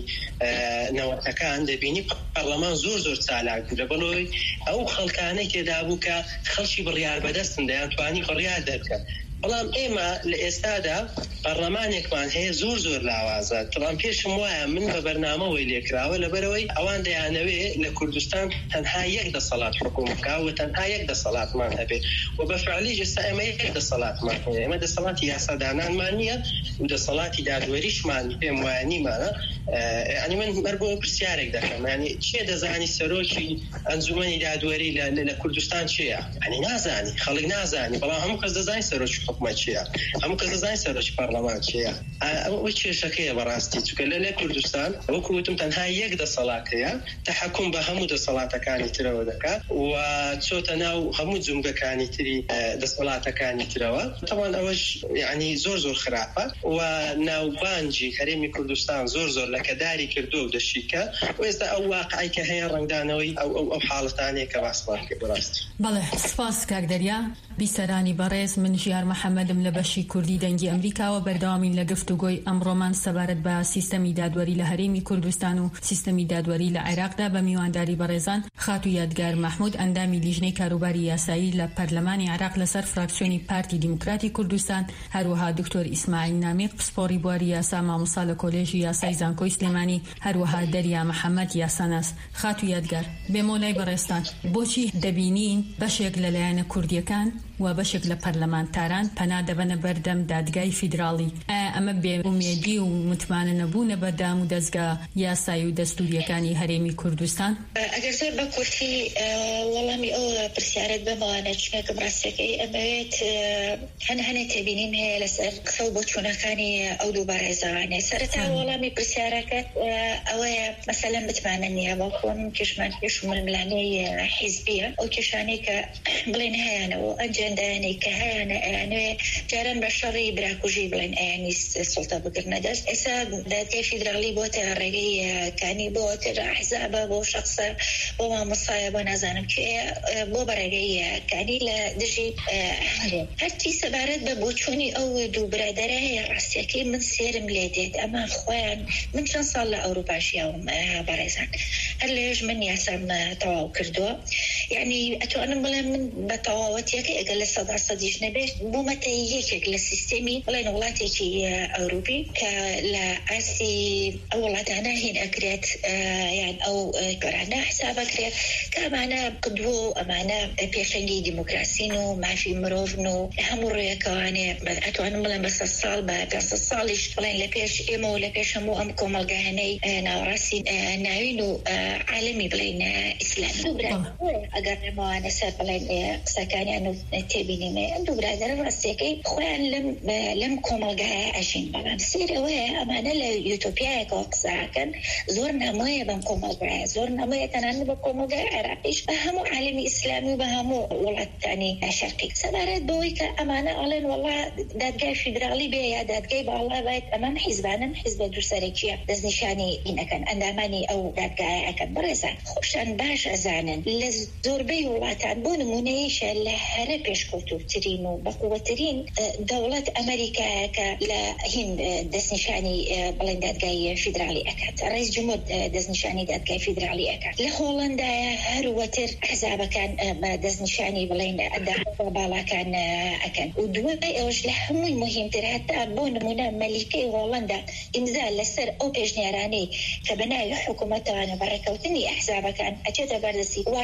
نەوەتەکان دەبینی پەرلەمان زۆر زۆر چالاک بوو، لە بەڵۆی ئەو خەڵکانەی تێدا بوو کە خەڵکی بڕیار بەدەستن دەیانتوانی بڕیار دەرکەن. بەڵام ئێمە لە ئێستادا پەرلەمانێکمان هەیە زۆر زۆر لاوازە. تەڵام پێشم وایە من بە بەرنامەوەی لێکراوە لەبەرەوەی ئەوان دەیانەوێ لە کوردستان تەنها یەک دەسەڵات حکوم بکا و تەنها یەک دەسەڵاتمان هەبێ و بەفعلی ئێستا ئێمە یەک دەسەڵاتمان هەیە. ئێمە دەسەڵاتی یاسادانانمان نییە و دەسەڵاتی دادوەریشمان پێم وایە نیمانە. ئەنی من مەر بۆ پرسیارێک دەکەم، ینی چێ دەزانی سەرۆکی ئەنجومەنی دادوەری لە کوردستان چییە؟ ئەنی نازانی، خەڵک نازانی، بەڵام هەموو کەس دەزانی سەرۆکی حکومەت چییە، هەموو کەس دەزانی سەرۆکی پەرلەمان چییە. ئەوە کێشەکەیە بەڕاستی، چونکە لە کوردستان وەکو وتم تەنها یەک دەسەڵات هەیە، تەحەکوم بە هەموو دەسەڵاتەکانی ترەوە دەکات و چۆتە ناو هەموو جومگەکانی تری دەسەڵاتەکانی ترەوە. تەمان ئەوەش یعنی زۆر زۆر خراپە و ناوبانجی هەرێمی کوردستان زۆر زۆر لەکەداری کردو و دەشیکە و ئێستا ئەو واقعی کە هەیە ڕنگدانەوەی ئەو ئەو حاڵەتانەیە کە باسمان کرد. بەڕاستی
بەڵێ سپاس کاک دەریا. بیسەرانی بەڕێز، من ژیار محەممەدم لە بەشی کوردی دەنگی ئەمریکاوە بەردەوامین لە گفتوگۆی ئەمڕۆمان سەبارەت بە سیستەمی دادوەری لە هەرێمی کوردستان و سیستەمی دادوەری لە عێراقدا بە میوانداری بەڕێزان خات و یادگار محمود، ئەندامی لیژنەی کاروباری یاسایی لە پەرلەمانی عێراق لەسەر فراکسیۆنی پارتی دیموکراتی کوردستان، هەروەها دکتۆر ئیسماعیل نامیق پسپۆڕی بواری یاسا مامۆستا لە کۆلێژی یاسای زانکۆی سلێمانی، هەروەها دەریا محەممەد یاساناس. خات و یادگار، بێمۆلای بەڕێستان، بۆچی دەبینین بەشێک لەلایەنە کوردیەکان و بەشێک لە پەرلەمانتاران پەنا دەبەنە بەردەم دادگای فیدراڵی؟ ئەمە بێئومێدی و متمانە نەبوونە بەردەم و دەستگا یاسایی و دەستوریەکانی هەرێمی کوردستان؟
ئەگەر زۆر بە کورتی وەڵامی ئەو پرسیارت بمانە، چونکە ڕاستیەکەی ئەمەوێت هەنە هەنێ تێبینیم هەیە لەسەر قسە و بۆچوونەکانی ئەو دوو بەڕێزانێ. سەرەتا وەڵامی پرسیارەکەت ئەوەیە مەسەلەن بتمانە نییە، بەڵکوم کێشمان پێش و ململانەی حیزبیە، ئەو کێشانەی کە بڵێن هەیەنەوە ئەنجێندایانەی کە هەیەنە ئەیانوێ جاران بە شەڕی براکوژی بڵێن ئەیانی سڵتە بگرنە دەست. ئێستا دادگای فیدراڵی بۆتە ڕێگەی کانی بۆتە حیزابە بۆ شخصە بۆ مامۆستایە بۆ نازانم کێ بۆ بەڕێگەی کانی لە دژی هەرێم. هەرچی سەبارەت بە بۆچوونی ئەو دوو برادەرە هەیە ڕاستیەکەی من سێرم لێ دێت. ئەمە خۆیان من چەند ساڵ لە ئەوروپاشیاوم بەڕێزان، هەر لێژ من یاسام تەواو کردووە، یعنی ئەتوانم بڵێم من بە تەواوەتیەکە ئەگەر لە سەدا سەدیش نەبێت بوومەتە یەکێک لە سیستەمی بڵێن وڵاتێکی ئەوروپی کە لە ئاسی ئەو وڵاتانە هین ئەکرێت، یان ئەو گۆرانە حسابەکرێت کە ئەمانە قدوە و ئەمانە پێشەنگی دیموکراسین و مافی مرۆڤن و هەموو ڕێیەکەوانێ. ئەتوانم بڵێم بە سە ساڵ بە پێ ساڵیش بڵێن لە پێش ئێمە و لە پێش هەموو ئەم کۆمەلگایانەی ناوەڕاستی ناوین و عالەمی بڵێن ئیسلامی. ئەگەر ئەمەوانە سەر بڵێن قسەکانیان و تێبینیمێ ئەم دوو برادەرە ڕاستیەکەی خۆیان لەم کۆمەلگایە ئەژین، بەڵام سێرەوەیە ئەمانە لە یوتۆپیایەکەوە قسەکەن. زۆر نامۆیە بەم کۆمەلگایە، زۆر نامۆیە تەنانەت بە کۆمەلگای عێراقیش بە هەموو عالەمی ئیسلامی و بە هەموو وڵاتانی شەرقی. سەبارەت بەوەی کە ئەمانە ئەڵێن وەڵا دادگای فیدراڵی بێ یا دادگای باڵا باید ئەمان حیزبانن، حیزبە دووسەرێکیە دەستنیشانی ئینەکەن، ئەندامانی ئەو دادگایە ئەکەن. بەڕێزان خۆشان باش ئەزانن لە زۆربەی وڵاتان بۆ نمونەیەشە لە هەرە پێشکەوتووترین و بەقووەترین دەوڵەت ئەمریکایە کە لە هین دەستنیشانی بڵێن دادگای فیدراڵی ئەکات، ڕئیس جمهور دەستنیشانی دادگای فیدراڵی ئەکات. لە هۆڵندایە هەروەتر حزابەکان دەستنیشانی بڵێن باڵاکان ئەکەن. و دوای ئەوش لە هەمووی مهمتر هەتا بۆ نمونە مەلیکەی هۆڵندا ئیمزا لەسەر ئەو پێشنیارانەی کە بەناوی حکوومەتەوانە بەڕێکەوتنی ئەحزابەکان ئەچێتە بەردەستی واژۆی نەکات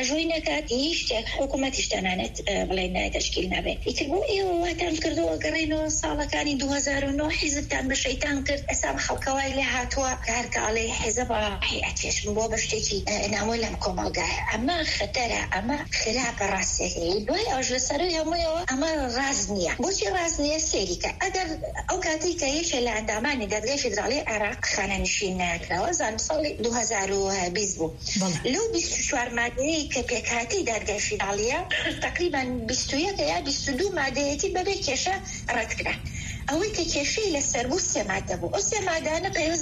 کات هیچ حکومتی شتانانت بڵێن تشکیل نابێت ئیتر بۆ ئێوە واتان کردەوە گەڕێنەوە ساڵەکانی دو هەزار و نۆ حیزبتان بە شەیتان کرد ئێستا خەڵکەوای لێ هاتووە کارکاڵێ حیزب ئەتێشم بۆ بە شتێکی ناوەی لەم کۆمەڵگایە ئەمە خەتەرە ئەمە خراپە ڕاستێکی دوای ئەوش لەسەروی هەموویەوە ئەمە ڕاست نییە بۆچی ڕاست نییە سێریکە ئەگەر ئەو کاتی کە یەکێ لە ئەندامانی دادگای فیدراڵی عێراق خانەنشین ناکراوە زانم ساڵی دو هەزار و بیست بوو لەو بیست و چوار مادەیەی کە پێکهاتی دادگای فیدراڵیە تقریبا بیست و یەک یا بیست و دوو مادەیەتی بەبێ کێشە ڕەتکرا ئەوەی کە کێشەی لەسەر بوو سێ مادە بوو ئەو سێ مادانە پێویست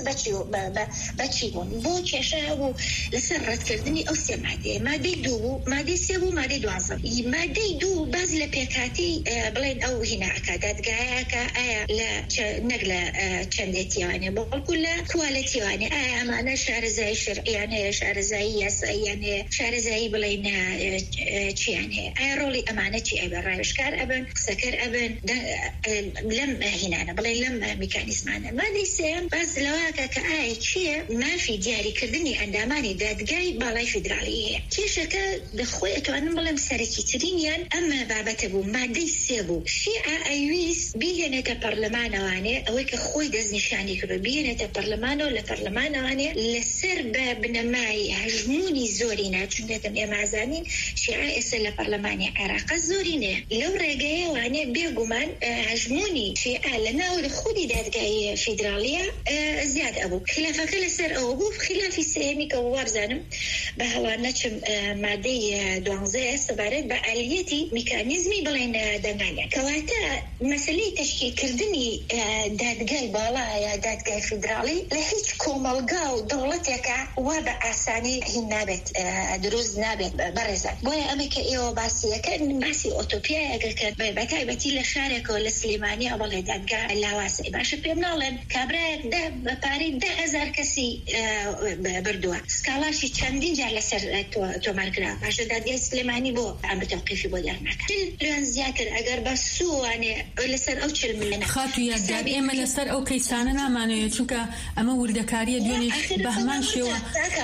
بەچی بوون بۆ کێشە بوو لەسەر ڕەتکردنی ئەو سێ مادەیە مادەی دوو بوو مادەی سێ بوو مادەی دوازدە مادەی دوو باز لە پێکهاتی بڵێن ئەو هیناکە دادگایەکە ئایا لە نەک لە چەندێتیوانێ بەڵکو لە کوالەتیوانێ ئایا ئەمانە شارەزایی شەرعیان هەیە شارەزایی یاساییان هەیە شارەزایی بڵێن چیان هەیە ئایا ڕۆڵی ئەمانە چی ئەبێ ڕایشکار ئەبن قسەکەر ئەبن لەم هینانە بڵێ لەم میکانیزمانە مادەی سێم باز لەواکە کە ئایا چییە مافی دیاریکردنی ئەندامانی دادگای باڵای فیدراڵی هەیە کێشەکە بەخۆی ئەتوانم بڵێم سەرەکی ترینیان ئەمە بابەتە بوو مادەی سێ بوو شیعە ئەیویست بیهێنێتە پەرلەمانەوانێ ئەوەی کە خۆی دەستنیشانی کردو بیهێنێتە پەرلەمانەوە لە پەرلەمانەوانێ لەسەر بە بنەمای هەژمونی زۆری ناچوندێتم ئێمازانین شیعە ئێستا لە پەرلەمانی عێراقە زۆری نێ لەو ڕێگەیەوانێ بێگومان هەژمونی لە ناوەی خودی دادگای فیدراڵیە زیاد ئەبوو خلافەکە لەسەر ئەوە بوو خلافی سێمی کە وارزانم بە هەوار نەچم مادەی دوانزە سەبارەت بە ئالیەتی میکانیزمی بڵێن دەنگانیان کەواتە مەسەلەی تشکیلکردنی دادگای باڵا یا دادگای فیدراڵی لە هیچ کۆمەڵگا و دەوڵەتێکە وا بە ئاسانی هین نابێت دروست نابێت بەڕێزان بۆیە ئەمە کە ئێوە باسیەکەن باسی ئۆتۆپیایەکە کرد بە تایبەتی لە شارێکەوە لە سلێمانی ئەوڵێ دادگا لاواسەی باشە پێم ناڵێن کابرایەک بە پارەی ده هەزار کەسی بردووە سکاڵاشی چەندین جار لەسەر تۆمارکرا باشە دادگای سلێمانی بۆ ئەم بەتەوقیفی بۆ دەرناکە لێن زیاتر ئەگەر بە سووانێ لەسەر ئەو چل ملیۆنە
خاتو یادگار ئێمە لەسەر ئەو کەیسانە نامانەوێت چونکە ئەمە وردەکاریە دوێنێ بە هەمان شێوە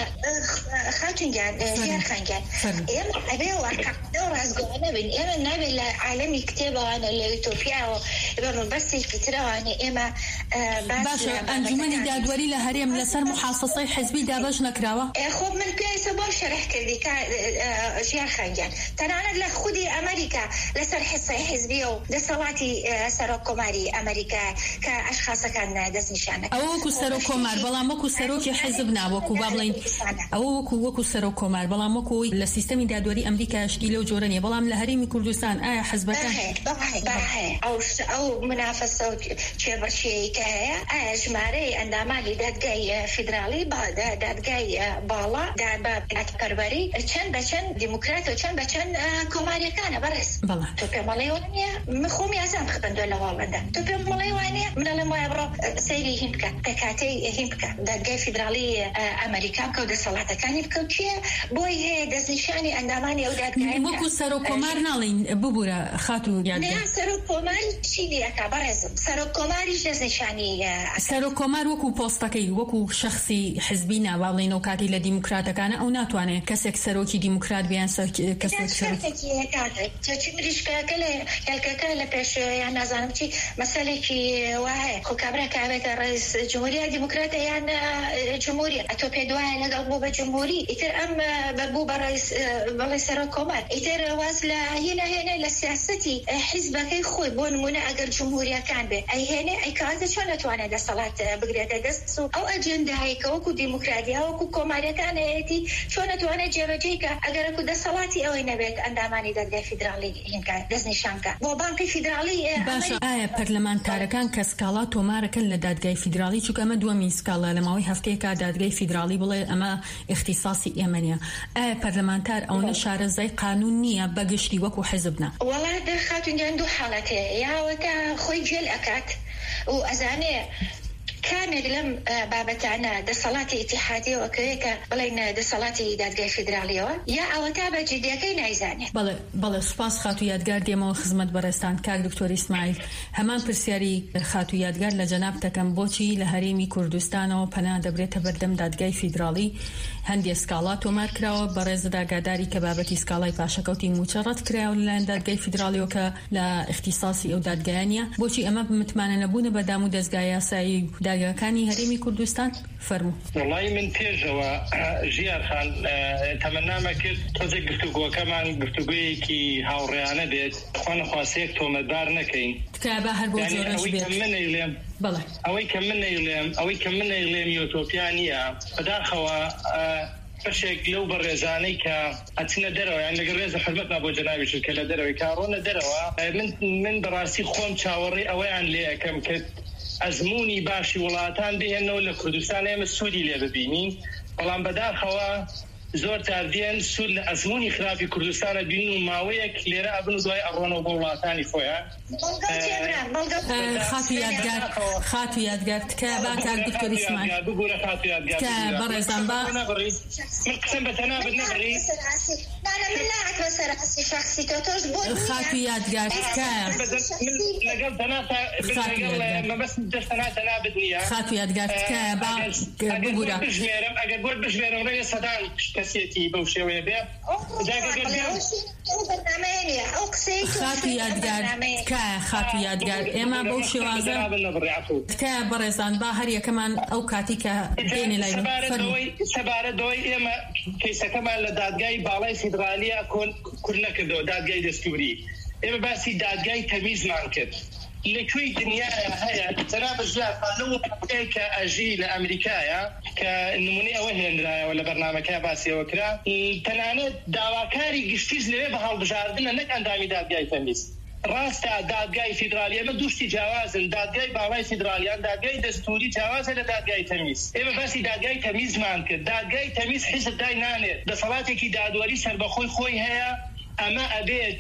خاتونگیان یارخانگیان ئێمە ئەبێ واقعەوە ڕازگۆوانە بین ئێمە نابێت لە عالەمی کتێبەوانە لە ئوتۆپیاوە بەڕۆ بەسێکی ترەوانێ ئێمە
باشە ئەنجومەنی دادوەری لە هەرێم لەسەر محاسەسەی حزبی دابەش نەکراوە
خۆ من پێویستە بۆ شەرح کردی یارخانگیان تەنانەت لە خودی ئەمریکا لەسەر حسای حزبی و دەسەڵاتی سەرۆک کۆماری ئەمریکا کە ئەشخاصەکان دەستنیشانە
ئەوە وەکو سەرۆک کۆمار بەڵام وەکو سەرۆکی حزب ناوەکو با بڵین ئەوە وەکو وەکو سەرۆک کۆمار بەڵام وەکوی لە سیستەمی دادوەری ئەمریکا شتی لەو جۆرە نیە بەڵام لە هەرێمی کوردستان ئایا حزبەکان
ئەو منافسە و چێبەرچێی کە هەیە ئایا ژمارەی ئەندامانی دادگای فیدراڵی دادگای باڵا پەروەری چەند بە چەند دیموکرات و چەند بە چەند کۆماریەکانە بەڕێز تۆ پێم بەڵێ وانە من خۆمی ئازام خبندۆ لە واڵەندا تۆ پێم بڵێ وانە منە لەم وایە بڕۆ سەیری هین بکە پێکاتەی هین بکە دادگای فیدراڵی ئەمریکا بکە و دەسەڵاتەکانی بکە و چییە بۆی هەیە دەستنیشانی ئەندامانی ئەو دادگای
وەکو سەرۆک کۆمار ناڵین ببوورە خاتو یادگار
سەرۆک کۆمار چی دیەکە بەڕێزم سەرۆک کۆماریش دەستنیشانی
سەرۆک کۆمار وەکو پۆستەکەی وەکو شخصی حزبی ناواڵین و کاتی لە دیموکراتەکانە ئەو ناتوانێت کەسێک سەرۆکی دیموکرات بیان کەسێک
مریشکەکە لە هێلکەکە لە پێش یان نازانم چی مەسەلێکی وایە خۆ کابرا کابێتە ڕئیس جمهوریە دیموکراتە یان جمهوریە ئەتۆ پێ دوایە لەگەڵ بوو بە جمهوری ئیتر ئەم بەبوو بە ڕئیس بەڵێ سەرۆک کۆمار ئیتر واز لە هێنا هێنە لە سیاسەتی حیزبەکەی خۆی بۆ نمونە ئەگەر جمهوریەکان بێ ئەی هێنێ ئەی کاتە چۆن نەتوانێت دەسەڵات بگرێتە دەست و ئەو ئەجێنداهەیە وەکو دیموکراتیا وەکو کۆماریەکان هەیەتی چۆن نەتوانێت جێبەجێکە ئەگەرەکو دەسەڵاتی ئەوەی نەبێت ئەندامانی دادگای فیدراڵی هینکە دەستنیشانکە بۆ بانکی فیدراڵی
باشە ئایا پەرلەمانتارەکان کە سکاڵا تۆمارەکەن لە دادگای فیدراڵی چونکە ئەمە دووەمین سکاڵا لە ماوەی هەفتەیەکە دادگای فیدراڵی بڵێ ئەمە اختصاصی ئێمە نیە ئایا پەرلەمانتار ئەوەنە شارەزای قانون نییە بەگشتی وەکو حزبنا
وەڵا دەرخاتونیان دوو حاڵەتەیە یاوەتە خۆی جێل ئەکات و ئەزانێ كامل لم بابتانا دسالات اتحادية وكيكا بلين دسالات دادگای فدرالیەوە یا ئەوە تا بە جدیەکەی نایزانێت.
بەڵێ بەڵێ سوپاس خاتو یادگار دێمەوە خزمەت بەرەستان کاک دکتۆر ئیسماعیل. هەمان پرسیاری خاتو یادگار لە جەناب دەکەم بۆچی لە هەرێمی کوردستانەوە پەنا دەبرێتە بەردەم دادگای فیدراڵی هەندێک سکاڵا تۆمار کراوە بەڕێز داگاداری کە بابەتی سکاڵای پاشەکەوتی موچە ڕەت کراوە لەلایەن دادگای فیدراڵیەوە کە لە اختصاصی ئەو دادگایانە. بۆچی ئەمە متمانە نەبوونە بەدام و دەستگای یاسایی دادگاکانی هەرێمی کوردستان؟ فەرموو.
وڵی من پێشەوە ژیار خان تەمەنامە کرد تۆزێک گفتوگۆکەمان گفتوگویەکی هاوڕێیانە بێت خۆنە خواسەیەک تۆمەتبار نەکەین
تکابە هەر بۆ جۆرەش بێت. بەڵێ
ئەوەی کە من نەیڵێم ئەوەی کە من نەیڵێم یۆتۆپیا نییە بەداخەوە بەشێک لەو بەڕێزانەی کە ئەچنە دەرەوە یان لەگەڵ ڕێز حرمەت بۆ جەنابیش کە لە دەرەوەی کاڕۆنە دەرەوە من من بەڕاستی خۆم چاوەڕێی ئەوەیان لێ ئەەکەم کرد ئەزمموی باشی وڵاتان بهێنەوە لە کوردستان ئێمە سوودی لێ ببینین بەڵام بەداخەوە زۆر تاردیان سوود لە ئەزمموی خراپی کوردستانە بین و ماوەیەک لێرە ئەبن و دوای ئەڕۆنەوە بۆ وڵاتانی خۆیان.
خاتو یادگار خاتو یادگار تکە با کاک دکتۆر ئیسماعیل
بگورە خاتو یادگار
کە بەڕێزان با
من قسەم بە تەنابەت نەبڕی
خاتو یادگار تکە
لەگەڵ تەناسا مەبەست دەستەنا تەنابەت نییە خاتو
یادگار تکە با بگورە
بژمێرم ئەگەر بۆ بژمێرم ڕێگە سەدان کەسێتی بەو شێوەیە بێ
خاتو یادگار تکە خاتو یادگار ئێمە بەو شێوازە تکە بەڕێزان با هەر یەکەمان ئەو کاتی کە بێنێ لای
سەبارەتەوەی ئێمە کەیسەکەمان لە دادگای باڵای فیدرالیە کورد نەکردەوە دادگای دەستوری ئێمە باسی دادگای تەمیزمان کرد لەکوێی دنیاە هەیە جەنابە ژیار لەو کە ئەژی لە ئەمریکایە کە نمونەی ئەوە هێنرایەوە لە بەرنامەکە باسیەوە کرا تەنانەت داواکاری گشتیش لەوێ بە هەڵبژاردنە نەک ئەندامی دادگای تەمیز. ڕاستە دادگای فیدرالی ئەمە دووشتی جیاوازن دادگای باڵای فیدرالیان دادگای دەستوری جیاوازە لە دادگای تەمیز. ئێمە باسی دادگای تەمیزمان کرد دادگای تەمیز حیزب دای نانێت دەسەڵاتێکی دادوەری سەربەخۆی خۆی هەیە ئەمە ئەبێت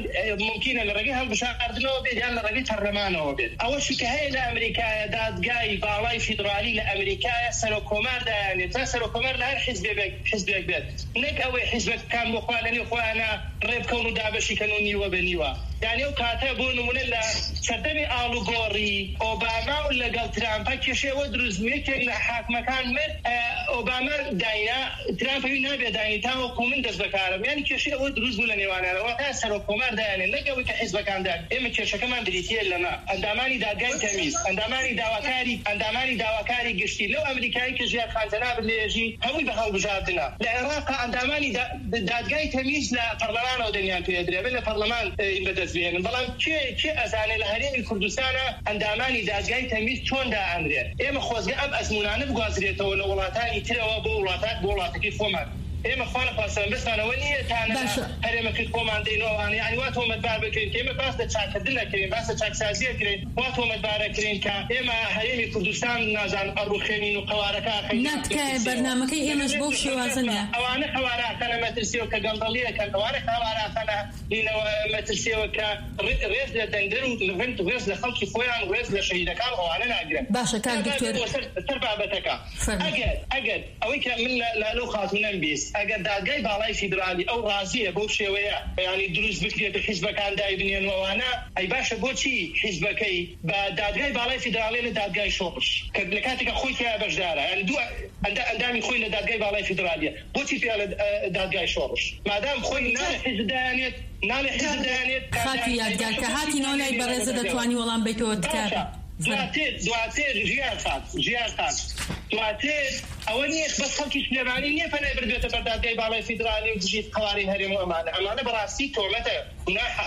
ممکنە لە ڕێگەی هەڵبژاردنەوە بێت یان لە ڕێگەی پەرلەمانەوە بێت. ئەوەشی کە هەیە لە ئەمریکایە دادگای باڵای فیدرالی لە ئەمریکایە سەرۆکۆمار دایانێت تا سەرۆکۆمار لە هەر حیزبێک بێت نەک ئەوەی حیزبەکان بۆخوا لەنێو خۆیانە ڕێبکەون و دابەشیکەن و نیوە بە نیوە. یعنی ئەو کاتە بۆ نمونە لە سەردەمی ئاڵوگۆڕی ئۆباما و لەگەڵ ترامپە کێشەوە دروست بوو یەکێک لە حاکمەکان مرد ئۆباما داینا ترامپەوی نابێت داینی تاوەکو من دەست بەکارم یعنی کێشەی ئەوە دروست بوو لە نێوانیانەوە تا سەرۆکۆمار دایانێت نەک ئەوەی کە حیزبەکاندان ئێمە کێشەکەمان بریتیە لەمە ئەندامانی دادگای تەمیز ئەندامانی داواکاری ئەندامانی داواکاری گشتی لەو ئەمریکایی کە ژیار خان جەنابەت لێژی هەمووی بە هەڵبژاردنە. لە عێراق ئەندامانی دادگای تەمیز لە پەرلەمانەوە دەنیان پێدرێت لە پەرلەمان بەدەستبێنن بەڵام کێ کێ ئەزانێ لە هەرێمی کوردستانە ئەندامانی دادگای تەمیز چۆن دائەنرێت. ئێمە خۆزگە ئەم ئەزمونانە بگوازرێتەوە لە وڵاتانی ترەوە بۆ وڵاتات بۆ وڵاتەکەی خۆمان. ئێمە خوانە پاسەوە بستانەوە نییە تانە هەرێمەکەی خۆمان دێنەوەوانە یعنی وا تۆمەتبار بکەین کە ئێمە باس لە چاکردن نەکرێن باس لە چاکسازیە کرێن وا تۆمەتبارەکرێن کە ئێمە هەرێمی کوردستان نازان ئەڕوخێنین و قەوارەکە
ناتکە بەرنامەکەی ئێمەش بۆ شێوازە نیە
ئەوانە قەوارەکەنە مەترسیەوە کە گەڵدەڵیەکەن ئەوانە قەوارەکەنە نینەوە مەترسیەوە کە ڕێز لە دەنگەر و ڕێز لە خەڵکی خۆیان ڕێز لە شەهیدەکان ئەوانە ناگرن.
باشە کاک دکتۆر
سەر بابەتەکە ئەگەر ئەگەر ئەوەی کە من لەو خاتونەم بیست ئەگەر دادگای باڵای فیدرالی ئەو ڕازیە بەو شێوەیە ینی دروست بکرێت حیزبەکان دای بنێنەوەوانە ئەی باشە بۆچی حیزبەکەی بە دادگای باڵای فیدرالی لە دادگای شۆڕش کە لە کاتێکە خۆی تیا بەشدارە ینی دوو ئەندامی خۆی لە دادگای باڵای فیدرالیە بۆچی پێ لە دادگای شۆڕش مادام خۆی ناڵە حیزب دایانێت ناڵێ حیزب دایانێت
خاتی یادگار کە هاتینەوە لای بەڕێزە دەتوانی وەڵام بیتەوە تکات
دواتر دواتر ژیار خات ژیار خات دواتر ئەوە نیە بەس خەڵکی سلێمانی نییە پەنای بردوێتە بەر دادگای باڵای فیدرالی و دژیت قەواری هەرێم و ئەمانە ئەمانە بەڕاستی تۆمەتە گوناحە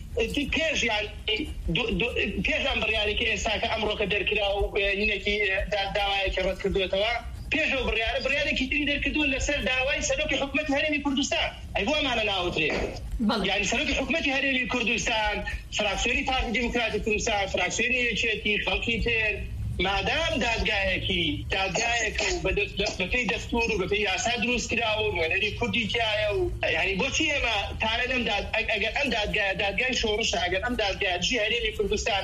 پێش پێش ئەم بڕیارێکی ئێستاکە ئەمڕۆکە دەرکرا و هینێکی داوایەکی ڕەت کردوێتەوە پێشەوە بڕیارە بڕیارێکی تری دەرکردوون لەسەر داوای سەرۆکی حکومەتی هەرێمی کوردستان ئەی بۆ ئەمانە ناوترێت یعنی سەرۆکی حکومەتی هەرێمی کوردستان فراکسیۆنی پارتی دیموکراتی کوردستان فراکسیۆنی یەکێتی خەڵکی تر مادام دادگایەکی دادگایەکە و بەپێی دەستور و بەپێی یاسا دروست کراوە و نوێنەری کوردی تایە و یعنی بۆچی ئێمە تانە لەم ئەگەر ئەم دادگای دادگای شۆڕشە ئەگەر ئەم دادگایە دژی هەرێمی کوردستانە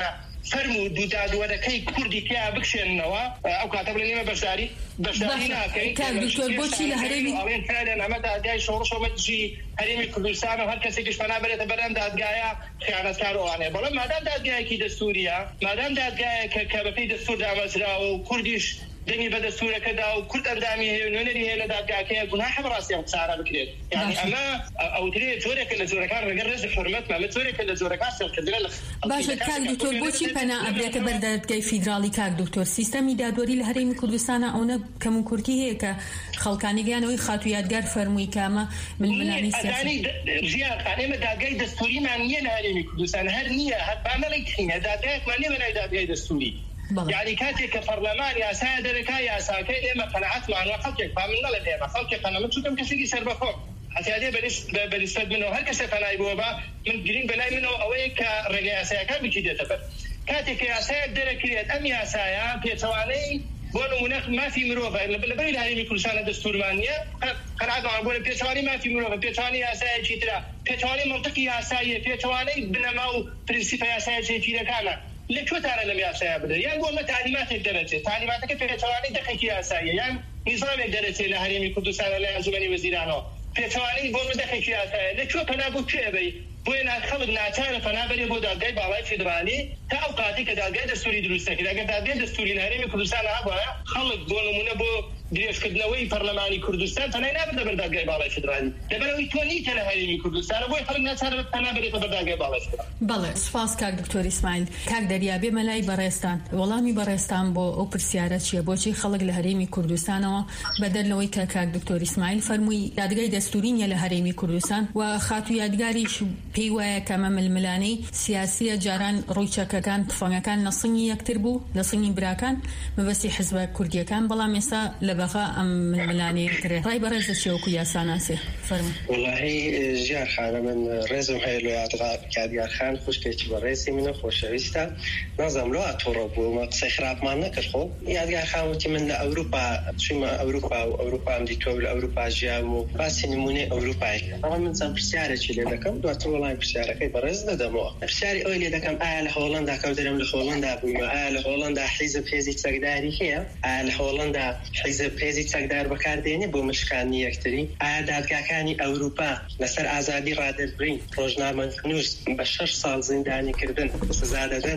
فرمود و دادوەرەکەی کوردی تیا بکشێنەوە ئەو کاتە بڵێ نێمە بەشداری بەشداری ناکەین
بۆچی لە هەرێمی
ئەڵێن فعلەن ئەمە دادگای شۆڕشەوە دژی هەرێمی کوردستان و هەر کەسێکیش پەنا بێتە بەرەم دادگایە خیانەتکار ئەوانەیە بەڵام مادام دادگایەکی دەستوریە مادام دادگایەکە کە بەپێی دەستور دامەزراوە و کوردیش دەنگی بە دەستورەکەدا و کورد ئەندامی هەیە نوێنەری هەیە لە دادگاکەیە گوناح بەڕاستیان قسارە بکرێت یعنی ئەمە ئەوترێ جۆرێکە لە جۆرەکان ڕەگەر ڕێز حرمەت مامە جۆرێکە لە جۆرەکان سەرکردرا لە
باشە کاک دکتۆر بۆچی پەنا ئەبرێتە بەر دادگای فیدراڵی کاک دکتۆر سیستەمی دادوەری لە هەرێمی کوردستانە ئەوە کەم و کورتی هەیە کە خەڵکانی گیانەوەی خاتوویادگار فەرمووی کامە ململانی سیاسی
ژیان ئێمە دادگای دەستوریمان نییە لە هەرێمی کوردستان هەر نییە هەتبانەڵی تینە دادگایەکمان نییە بەلای دادگای دەستوری يعني كاتي كبرلمان يا سادة ركا يا ساكين إما قناعات معنا خلقك فمن لا لديما خلقك أنا من شو تم كسيجي سربكم حتى هذه بلش بلستد منه هل كسر فناي بوبا من جرين بلاي منه أويك رجع ساكا بكذا تبر كاتي كيا سادة ركيات أم يا سايا في ثواني بقولوا مناخ ما في مروفة بقول هذه كل سنة دستور مانية قناعات معنا بقول في ثواني ما في مروفة في ثواني يا سايا شيء ترى في ثواني منطقي يا سايا في ثواني بنماو برنسيبا يا سايا شيء ترى كنا لكو ترى لم يسايا بدر يعني قلنا تعليمات الدرجة تعليماتك في ثواني دقيقة يا سايا يعني نظام الدرجة لهريمي كردستان لا زماني وزيرانه في ثواني قلنا دقيقة يا سايا لكو بنابو كيبي بوين خلق ناتان فنابري بو دادگای بالای فدرالی تا اوقاتی که دادگای دستوری درسته که اگر دادگای دستوری لهريمي كردستان هبا خلق بو نمونه بو درێژکردنەوەی پەرلەمانی کوردستان تەنای نابێتە بەر دادگای باڵای فیدرالی لەبەرەوەی تۆ نیتە لە هەرێمی کوردستان بۆی خەڵک ناچارە پەنا بێتە بەر دادگای باڵای فیدرالی.
بەڵێ سپاس کاک دکتۆر ئیسماعیل. کاک دەریابێ مەلای بەڕێستان وەڵامی بەڕێستان بۆ ئەو پرسیارە چییە بۆچی خەڵک لە هەرێمی کوردستانەوە بەدەرلەوەی کە کاک دکتۆر ئیسماعیل فەرمووی دادگای دەستوری نیە لە هەرێمی کوردستان و خاتوویادگاریش پێی وایە کە ئەمە ململانەی سیاسیە جاران ڕوویچەکەکان تفەنگەکان لە سنگی یەکتر بوو لە سنگی براکان مەبەستی حیزبە کوردیەکان بەڵام ئێستا لە بەغا ئەم ململانەیە کرێ ڕای بەڕێزە چێوەکو یاساناسێ فەرمووی.
وڵاهی ژیار خانە من ڕێزم هەیە لە یادگار خان خوشکێکی بەڕێزی منە خۆشەویستە نازانم لەوا تۆڕە بوو مە قسەی خراپمان نەکرد خۆ یادگار خان وتی من لە ئەوروپا چوومە ئەوروپا و ئەوروپام دیتۆ لە ئەوروپا ژیام و باسی نمونەی ئەوروپایە ئەوە من چەند پرسیارێکی لێ دەکەم دواتر وەڵامی پرسیارەکەی بەڕێز دەدەمەوە. پرسیاری ئەوی لێ دەکەم ئایا لە هۆڵەندا کەوتەرم لە هۆڵەندا بوویمە ئایا لە هۆڵەندا حیزب هێزی چەکداری هەیە ئایا لە هۆڵەندا حیزب هێزی چەکدار بەکاردێنێ بۆ مشکانی یەکتری ئایا دادگاکانی ئەوروپا لەسەر ئازادی ڕادەربڕین ڕۆژنامەنووس بە شەش ساڵ زیندانیکردن سزا دەدەن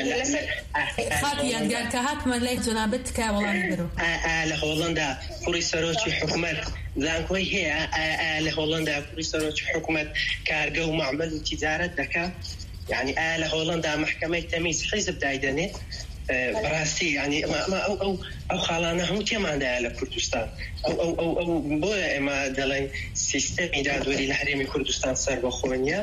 خاتی یادگار کە هاتمە لای جەنابەت تکا وەڵامی برۆ
ئایا لە هۆڵەندا کوڕی سەرۆکی حکومەت زانکۆی هەیە ئایا لە هۆڵەندا کوڕی سەرۆکی حکومەت کارگە و معامەل و تیجارەت دەکات يعني آل هولندا محكمة تمييز حزب دايدني براسي يعني ما ما أو أو أو خلانا هم كمان ده على كردستان أو أو أو أو بولا ما دلين سيستم إدارة ولي الحريم كردستان صار بخونيا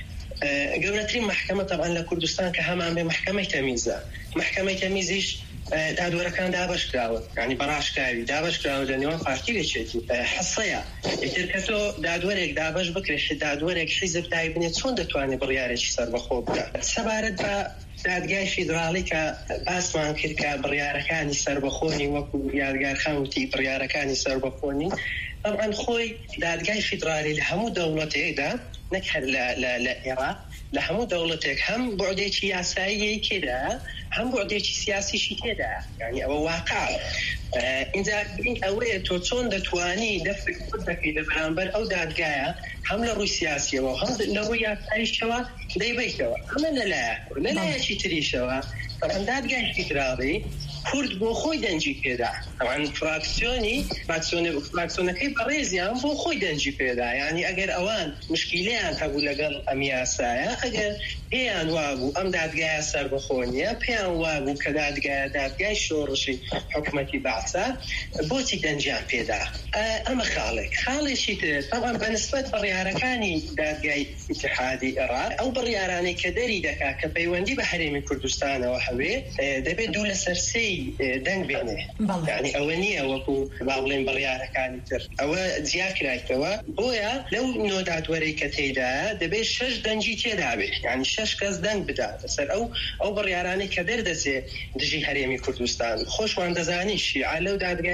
قبل محكمة طبعا لكردستان كهم عم بمحكمة تمييزة محكمة تمييزش دادوەرە کان دابش کراوە يعني بەڕاشکاوی دابش کراوە لەنێوان پارتی لێچێتی حەسەیە ئیتر کە تۆ دادوەرێک دابش بکرێت دادوەرێک حیزب دای بنێت چۆن دەتوانێت بڕیارێکی سەربەخۆ بکات سەبارەت بە دادگای فیدراڵی کە باسمان کرد کە بڕیارەکانی سەربەخۆنی وەکو یادگارخان وتی بڕیارەکانی سەربەخۆنی طبعا خۆی دادگای فیدراڵی لە هەموو دەوڵەتێکدا نەک هەر لە عێراق لە هەموو دەوڵەتێک هەم بۆعدێکی یاساییەی تێدا هەم بۆعدێکی سیاسیشی تێدا یعنی ئەوە واقع اینجا ئەوەیە تۆ چۆن دەتوانی دەفرێک خود دەکەی لە بەرامبەر ئەو دادگایە هەم لە ڕووی سیاسیەوە هەم لە ڕووی یاساییشەوە دەیبیتەوە ئەمە لەلایە لەلایەکی تریشەوە طبعا دادگای فیدراڵی کورد بۆ خۆی دەنجی پێدا طبعا فراکسیۆنی فراکسیۆنەکەی بەڕێزیان بۆ خۆی دەنجی پێدا یعنی ئەگەر ئەوان مشکیلیان هەبوو لەگەڵ ئەم یاسایە ئەگەر پێیان وابوو ئەم دادگایە سەربەخۆنیە پێیان وابوو کە دادگایە دادگای شۆڕشی حکومەتی بەعسا بۆچی دەنجیان پێدا ئەمە خاڵێک خاڵێکی تر طبعا بەنسبەت بڕیارەکانی دادگای ئیتیحادی عێراق ئەو بڕیارانەی کە دەری دەکات کە پەیوەندی بە هەرێمی کوردستانەوە هەوێ دەبێت دوو لەسەر سێی دەنگ بێنێ یعنی ئەوە نییە وەکو با بڵێن بڕیارەکانی تر ئەوە جیا کرایتەوە بۆیە لەو نۆ دادوەرەی کە تێدایە دەبێت شەش دەنجی تێدا بێت یعنی شەش کەس دەنگ بدات لەسەر ئەو ئەو بڕیارانەی کە دەردەچێ دژی هەرێمی کوردستان خۆشمان دەزانی شیعە لەو دادگایە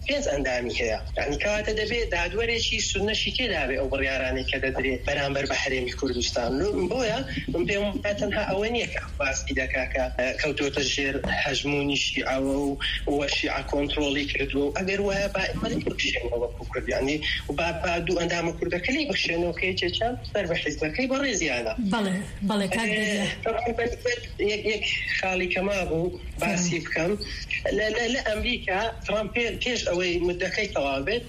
پێنج ئەندامی هەیە یعنی کەواتە دەبێت دادوەرێکی سونەشی تێدابێ ئەو بڕیارانەی کە دەدرێت بەرامبەر بە هەرێمی کوردستان بۆیە من پێم تەنها ئەوە نییە کە باسی دەکا کە کەوتۆتە ژێر هەژمونیشی ئەوە و وەشیع کۆنتڕۆڵی کردووە و ئەگەر وایە بخشێنەوە وەکو کوردیانی و با دوو ئەندامە کوردەکە لی بخشێنەوە کە یەکێکیان سەر بە حیزبەکەی بە ڕێزیانە.
بەڵێ بەڵێ
یەک خاڵی کەما بوو باسی بکەم لە ئەمریکا ترامپ پێش ئەوەی مدەکەی تەواو بێت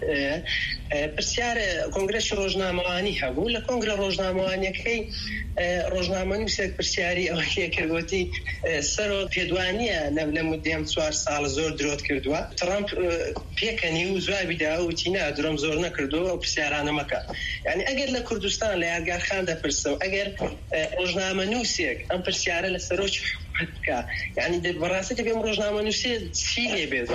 پرسیارە کۆنگرەسی ڕۆژنامەوانی هەبوو لە کۆنگرە ڕۆژنامەوانیەکەی ڕۆژنامەنووسێک پرسیاری ئەوەیە کردوەتی سەرۆ پێدوانیە لە مدەم چوار ساڵ زۆر درۆت کردووە ترامپ پێکەنی و زوابی دا وتی نا درۆم زۆر نەکردووە و پرسیارانە مەکە یعنی ئەگەر لە کوردستان لە یارگارخان دەپرسە و ئەگەر ڕۆژنامەنووسێک ئەم پرسیارە لە سەرۆکی حکومەت بکە یعنی بەڕاستی دەبێم ڕۆژنامەنووسێ چی لێ بێت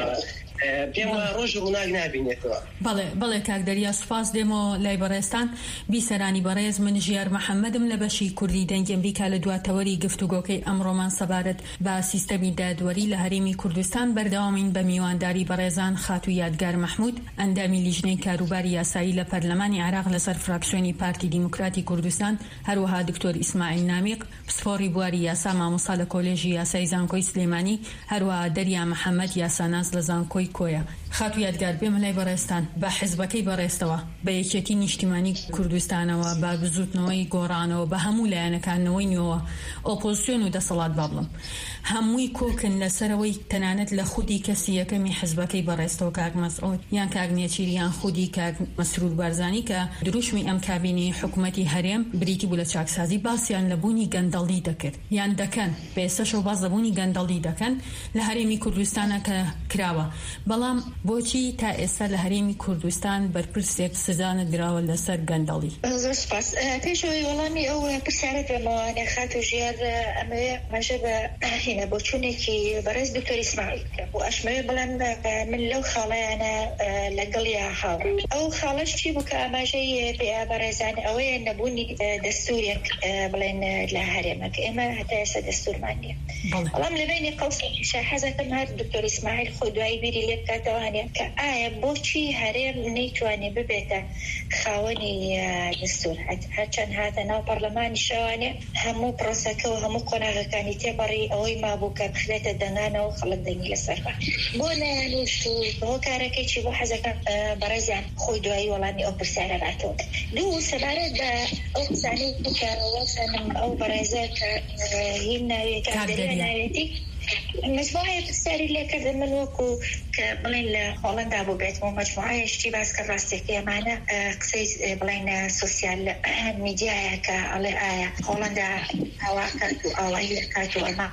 پێم ڕۆژ ڕووناک نابینێتەوە.
بەڵێ بەڵێ کاک دەریا سوپاس دێمەوە لای بەڕێستان بیسەرانی بەڕێز من ژیار محەممەدم لە بەشی کوردی دەنگی ئەمریکا لە دواتەوەری گفتوگۆکەی ئەمڕۆمان سەبارەت بە سیستەمی دادوەری لە هەرێمی کوردستان بەردەوامین بە میوانداری بەڕێزان خاتو یادگار محمود ئەندامی لیژنەی کاروباری یاسایی لە پەرلەمانی عێراق لەسەر فراکسیۆنی پارتی دیموکراتی کوردستان هەروەها دکتۆر ئیسماعیل نامیق پسپۆڕی بواری یاسا مامۆستا لە کۆلێژی یاسای زانکۆی سلێمانی هەروەها دەریا محەممەد یاساناز لە زانکۆی کۆیە. خاتو یادگار بێمە لای بەڕێستان بە حیزبەکەی بەڕێستەوە بە یەکێتی نیشتیمانی کوردستانەوە بە بزوتنەوەی گۆڕانەوە بە هەموو لایەنەکانەوەی نوێوە ئۆپۆزیسیۆن و دەسەڵات با بڵم هەمووی کۆکن لەسەرەوەی تەنانەت لە خودی کەسی یەکەمی حیزبەکەی بەڕێستەوە کاک مەسعود یان کاک نێچیریان خودی کاک مەسرور بارزانی کە دروشمی ئەم کابینی حکوومەتی هەرێم بریتی بوو لە چاکسازی باسییان لە بوونی گەندەڵی دەکرد یان دەکەن بێسەشەوە باز لەبوونی گەندەڵی دەکەن لە هەرێمی کوردستانە کە کراوە بەڵام بۆچی تا ئێستا لە هەرێمی کوردستان بەرپرسێک سزانە دراوە لەسەر گەندەڵی؟
زۆر سپاس. پێشەوەی وەڵامی ئەو پرسیارە پێمەوانێ خاتو ژیار ئەمەوێ مەژە بە هینە بۆ چوونێکی بەڕێز دکتۆر ئیسماعیل بۆ ئەشمەوێ بڵێن من لەو خاڵەیانە لەگەڵیا هاو ئەو خاڵەش چی بوو کە ئاماژەی پێ بەڕێزان ئەوەیە نەبوونی دەستوورێک بڵێن لە هەرێمەکە ئێمە هەتا ئێستا دەستورمان نییە بەڵام لەبینی قەوسێکیشە حەزەکەم هەر دکتۆر ئیسماعیل خۆی دوایی بیری لێ بکاتەوانێ کە ئایا بۆچی هەرێم نەیتوانێ ببێتە خاوەنی دەستور هەرچەند هاتە ناو پەرلەمانی شەوانێ هەموو پرۆسەکە و هەموو قۆناغەکانی تێبەڕی ئەوەی مابوو کە بخرێتە دەنگانەوە خەڵک دەنگی لەسەربە بۆ نەیانوشت و بۆ کارەکەیکی بۆ حەزەکەم بەڕێزیان خۆی دوایی وەڵامی ئەو پرسیارە باتەوە. دوو سەبارەت بە ئەو قسانەی بکارەوە سەنم ئەو بەڕێزە کە هین ناوێت کاردەریا ناوێتی مجموعەیە پرسیاری لێ کردن من وەکو کە بڵێن لە هۆڵەندا بوو بێت و مجموعەیەشتی باس کە ڕاستێکی ئەمانە قسەی بڵێن سۆسیال میدیایە کە ئەڵێ ئایا هۆڵەندا ئەوا کات و ئاڵایی لە کات و ئەما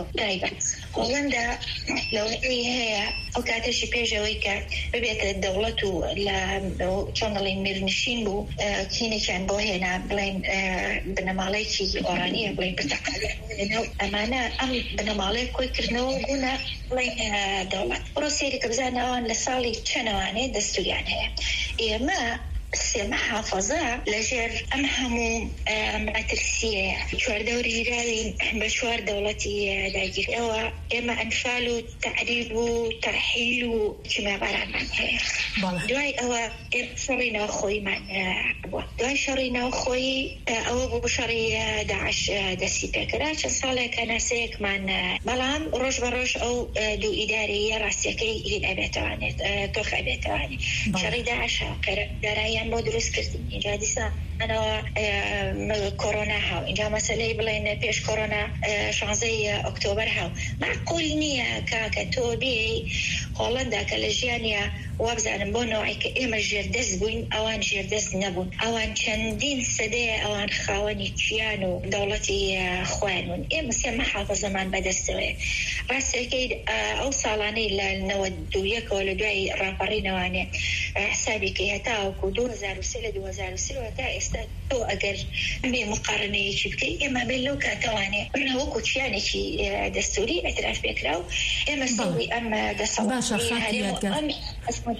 هۆڵەندا لەوەی هەیە ئەو کاتەشی پێشەوەی کە ببێتە دەوڵەت و لە چۆن دەڵێن میرنشین بوو کینێکیان بۆ هێنا بڵێن بنەماڵەیەکی ئۆرانیە بڵێن پرتەقاڵی ئەمانە ئەم بنەماڵەیە کۆیکردنەوە بوونە بڵێن دەوڵەت پرۆسێری کە بزانە ئەوان لە ساڵی چەندەوانەیە دەستوریان هەیە ئێمە سێمە حافظە لەژێر ئەم هەموو ماترسیە چواردەوری هیراوی بە چوار دەوڵەتی داگیرەوە ئێمە ئەنفال و تعریب و تەرحیل و کیمابارانمان هەیە دوای ئەوە شەڕی ناوخۆیمان بووە دوای شەڕی ناوخۆی ئەوە بوو شەڕی داعش دەستی پێکرا چەند ساڵێک ناسەیەکمان بەڵام ڕۆژ بە ڕۆژ ئەو دوو ئیدارەیە ڕاستیەکەی هین ئەبێتەوانێت تۆخ ئەبێتەوانێت شەڕی داعش داراییان بۆ دروست کردین اینجا دیسا ئەنەوە کۆرۆنا هاو اینجا مەسەلەی بڵێن پێش کۆرۆنا شانزەی ئۆکتۆبەر هاو معقول نییە کاکە تۆ بێ هۆڵەندا کە لە ژیانیا وابزانم بۆ نەوەی کە ئێمە ژێردەست بووین ئەوان ژێردەست نەبوون ئەوان چەندین سەدەیە ئەوان خاوەنی کیان و دەوڵەتی خۆیان بوون ئێمە سێمە حافظەمان بەدەستەوەی ڕاستەکەی ئەو ساڵانەی لە نەوە دوو یەکەوە لە دوای ڕاپەڕینەوانێ حسابێکی هەتاوەکو دوو هەزار و سێ لە دوو هەزار و سێ تا ئێستا تۆ ئەگەر بێ مقارنەیەکی بکەی ئێمە بێت لەو کاتەوانێ بنەوەکو چیانێکی دەستوری ئەتراف پێکرا و ئێمە سەوی ئەم دەسەڵاتی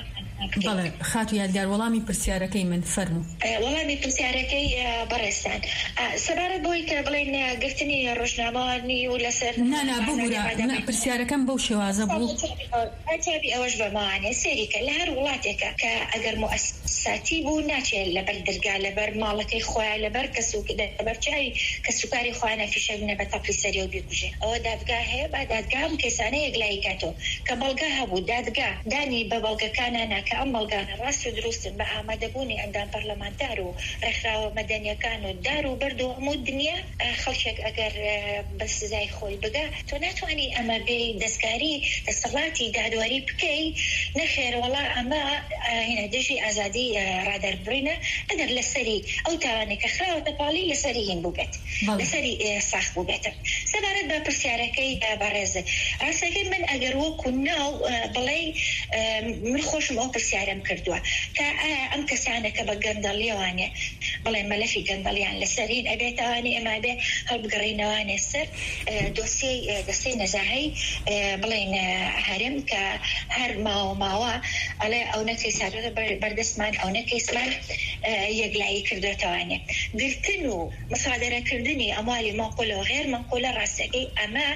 بەڵێ خاتو یادگار وەڵامی پرسیارەکەی من فەرموو.
وەڵامی پرسیارەکەی بەڕێستان سەبارەت بۆی کە بڵێن گرتنی ڕۆژنامەوانی و لەسەر
نانا ببوورە پرسیارەکەم بەو شێوازە بوو
ئەتابی ئەوەش بەمانێ سێریکە لە هەر وڵاتێکە کە ئەگەر مؤسساتی بوو ناچێت لەبەر دەرگا لەبەر ماڵەکەی خۆیان لەبەر کەسوک لەبەر چاوی کەسوکاری خۆیانە فیشە بنە بە تەقی سەری و بیکوژێ ئەوە دادگا هەیە با دادگا ئەم کەسانە یەکلایی کاتەوە کە بەڵگا هەبوو دادگا دانی بە بەڵگەکانە ناکە ئەم بەڵگانە ڕاست و دروستن بە ئامادەبوونی ئەندام پەرلەمانتار و ڕێکخراوە مەدەنیەکان و دار و بەرد و هەموو دنیا خەڵکێک ئەگەر بە سزای خۆی بگا تۆ ناتوانانی ئەمە بێ دەستکاری دەسەڵاتی دادواری بکەی نەخێر وەڵا ئەمە هێنە دژی ئازادی ڕادەربڕینە ئەگەر لەسەری ئەو تاوانێکە خراوەتە پاڵی لەسەری هین بووبێت لەسەری ساخ بووبێتە سەبارەت بە پرسیارەکەی بەڕێزە ڕاستەکەی من ئەگەر وەکو ناو بڵێ من خۆشم ئەو پرسیارم کردووە کە ئەم کەسانە کە بە گەندەڵیەوانێ بڵێ مەلەفی گەندەڵیان لەسەرین ئەبێتوانی ئەمە بێ هەڵبگەڕینەوانێ سەر دۆسی دەستەی نەزاهەی بڵێن هەرم کە هەر ماوە ماوە ئەڵێ ئەو نەکەی سادۆتە بەردەستمان ئەو نەکەیسمان یەکلایی کردوێتوانێ گرتن و مسادرەکردنی ئەموالی مەنقولە و غێر مەنقولە ڕاستەکەی ئەمە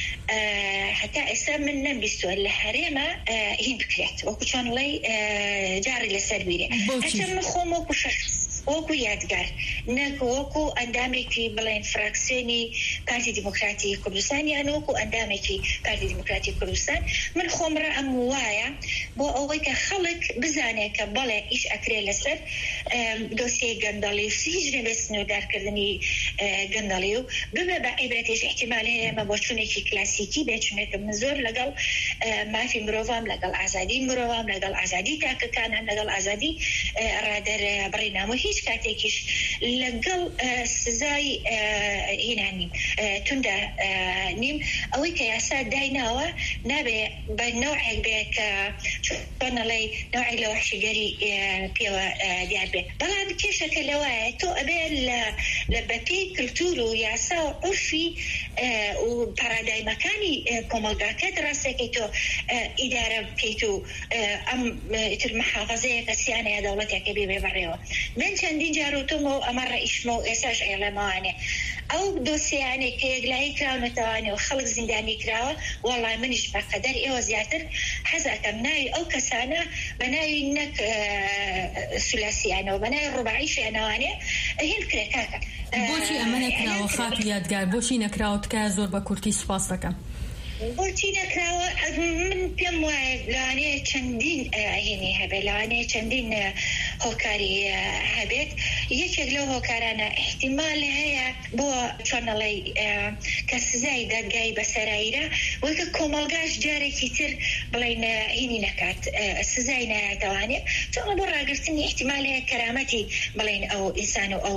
حتا ئێستا من نەمبیستووە لە هەرێمە هین بکرێت وەکو چۆنڵێ جاری لەسەر بیرێ هەچە من خۆم وەکو شەخص وەکو یادگار نەک وەکو ئەندامێکی بڵێن فراکسیۆنی پارتی دیموکراتی کوردستان یان وەکو ئەندامێکی پارتی دیموکراتی کوردستان من خۆمڕە ئەم وایە بۆ ئەوەی کە خەڵک بزانێت کە بەڵێ ئیش ئەکرێ لەسەر دۆسیەی گەندەڵی و هیچ نەبێت سنوردارکردنی گەندەڵی و ببێ بە عیبرەتێش احتیمال هەیە ئەمە بۆ چوونێکی کلاسیکی بێت چونێکە من زۆر لەگەڵ مافی مرۆڤام لەگەڵ ئازادی مرۆڤام لەگەڵ ئازادی تاکەکانان لەگەڵ ئازادی ڕادەربڕینەوە هیچ کاتێکیش لەگەڵ سزای هینانی توندا نیم ئەوەی کە یاسا دایناوە نابێ بە نەوعێک بێ کە چۆنەڵێ نەوعی لە وحشیگەری پێوە دیار بێ بەڵام کێشەکە لەوایە تۆ ئەبێ لە بەپێی کلتور و یاسا و عورفی و پارادایمەکانی کۆمەلگاکەت ڕاستەکەی تۆ ئیدارە بکەیت و ئەم تر محافەزەیەکە سیانەیە دەوڵەتێکە بێ بێ بەڕێوە من چەندین جار و تۆمە و ئەمە ڕئیشمە و ئێساش ئێڵەمەوانێ ئەو دۆسیانێک کە یەکلایی کراونەتەوانێ و خەڵک زیندانی کراوە وەڵای منیش بەقەدەر ئێوە زیاتر حەزەکەم ناوی ئەو کەسانە بە ناوی نەک سولاسیانەوە بە ناوی ڕوباعیشیانەوانێ هین کرێ کاکە
بۆچی ئەمە نەکراوە خاتو یادگار بۆچی نەکراوە تکایە زۆر بە کورتی سوپاس دەکەم
بۆچی نەکراوە من پێم وایە لەوانەیە چەندین هێنی هەبێت لەوانەیە چەندین هۆکاری هەبێت یەکێک لەو هۆکارانە احتیمال هەیە بۆ چۆنەڵێ کە سزای دادگای بەسەراییرە وەکە کۆمەڵگاش جارێکی تر بڵێن هینی نەکات سزای نایەتەوانێت چۆن بۆ ڕاگررتنی احتیمال هەیە کەرامەتی بڵێن ئەو ئینسان و ئەو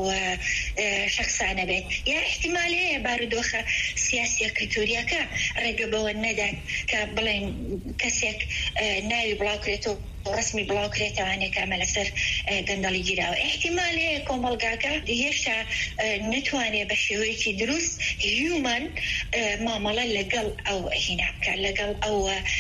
شخصانە بێت یا احتیمال هەیە بارودۆخە سیاسیە کەلتوریەکە ڕێگە بەوە نەدات کە بڵێن کەسێک ناوی بڵاوکرێتەوە ڕسمی بڵاوکرێتەوانێک ئەمە لەسەر گەندەڵی گیراوە احتیمال هەیە کۆمەڵگاکە هێشتا نتوانێت بە شێوەیەکی دروست هیومن مامەڵە لەگەڵ ئەو هینا بکات لەگەڵ ئەو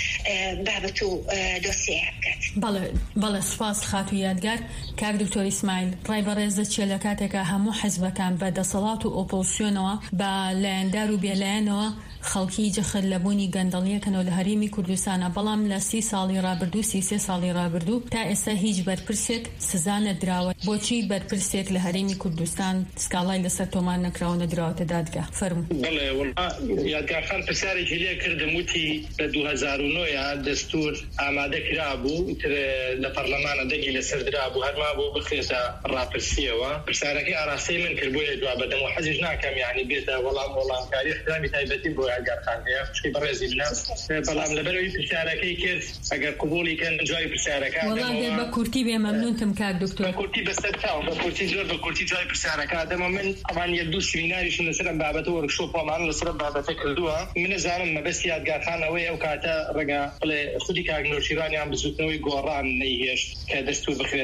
بابەت و دۆسیە بکات.
بەڵێ بەڵێ سوپاس خاتو یادگار کاک دکتۆر ئیسماعیل ڕای بەڕێزە چیە لە کاتێکە هەموو حیزبەکان بە دەسەڵات و ئۆپۆزیسیۆنەوە بە لایەندار و بێلایەنەوە خەڵکی جەخت لەبوونی گەندەڵیەکەنەوە لە هەرێمی کوردستانە بەڵام لە سی ساڵی ڕابردوو سی سێ ساڵی ڕابردوو تا ئێستا هیچ بەرپرسێک سزا نەدراوە بۆچی بەرپرسێک لە هەرێمی کوردستان سکاڵای لەسەر تۆمان نەکراوە نەدراوەتە دادگا فەرموو.
بەڵێ یادگارخان پرسیارێکی لێ کردم وتی لە دوو هەزار و نۆ دەستور ئامادە کرابوو لە پەرلەمانە دەنگی لەسەر درابوو هەرما بۆ بخرێتە ڕاپرسیەوە پرسیارەکەی ئاراستەی من کرد بۆیە دوا بەدەم و حەزیش ناکەم یعنی بێتە وەڵام وەڵامکاری احترامی تایبەتی بۆ یادگارخان هەیە شتی بەڕێزی بنە بەڵام لەبەرەوەی پرسیارەکەی کرد ئەگەر قبوڵی کەن جوای پرسیارەکە
وەڵام بە کورتی بێ مەمنونتم کاک دکتۆر
بە کورتی بەسەر چاو بە کورتی زۆر بە کورتی جوای پرسیارەکە دەمە من ئەوان یەک دوو سمیناریشم لەسەر ئەم بابەتە وەرکشۆپەمان لەسەر بابەتە کردووە من نەزانم مەبەستی یادگارخانەوەی ئەو کاتە ڕەنگە بڵێ خودی کاک نۆشیرانیان بزوتنەوەی گۆڕان نەیهێشت کە دەستور بخرێتە ڕاپەرسیەوە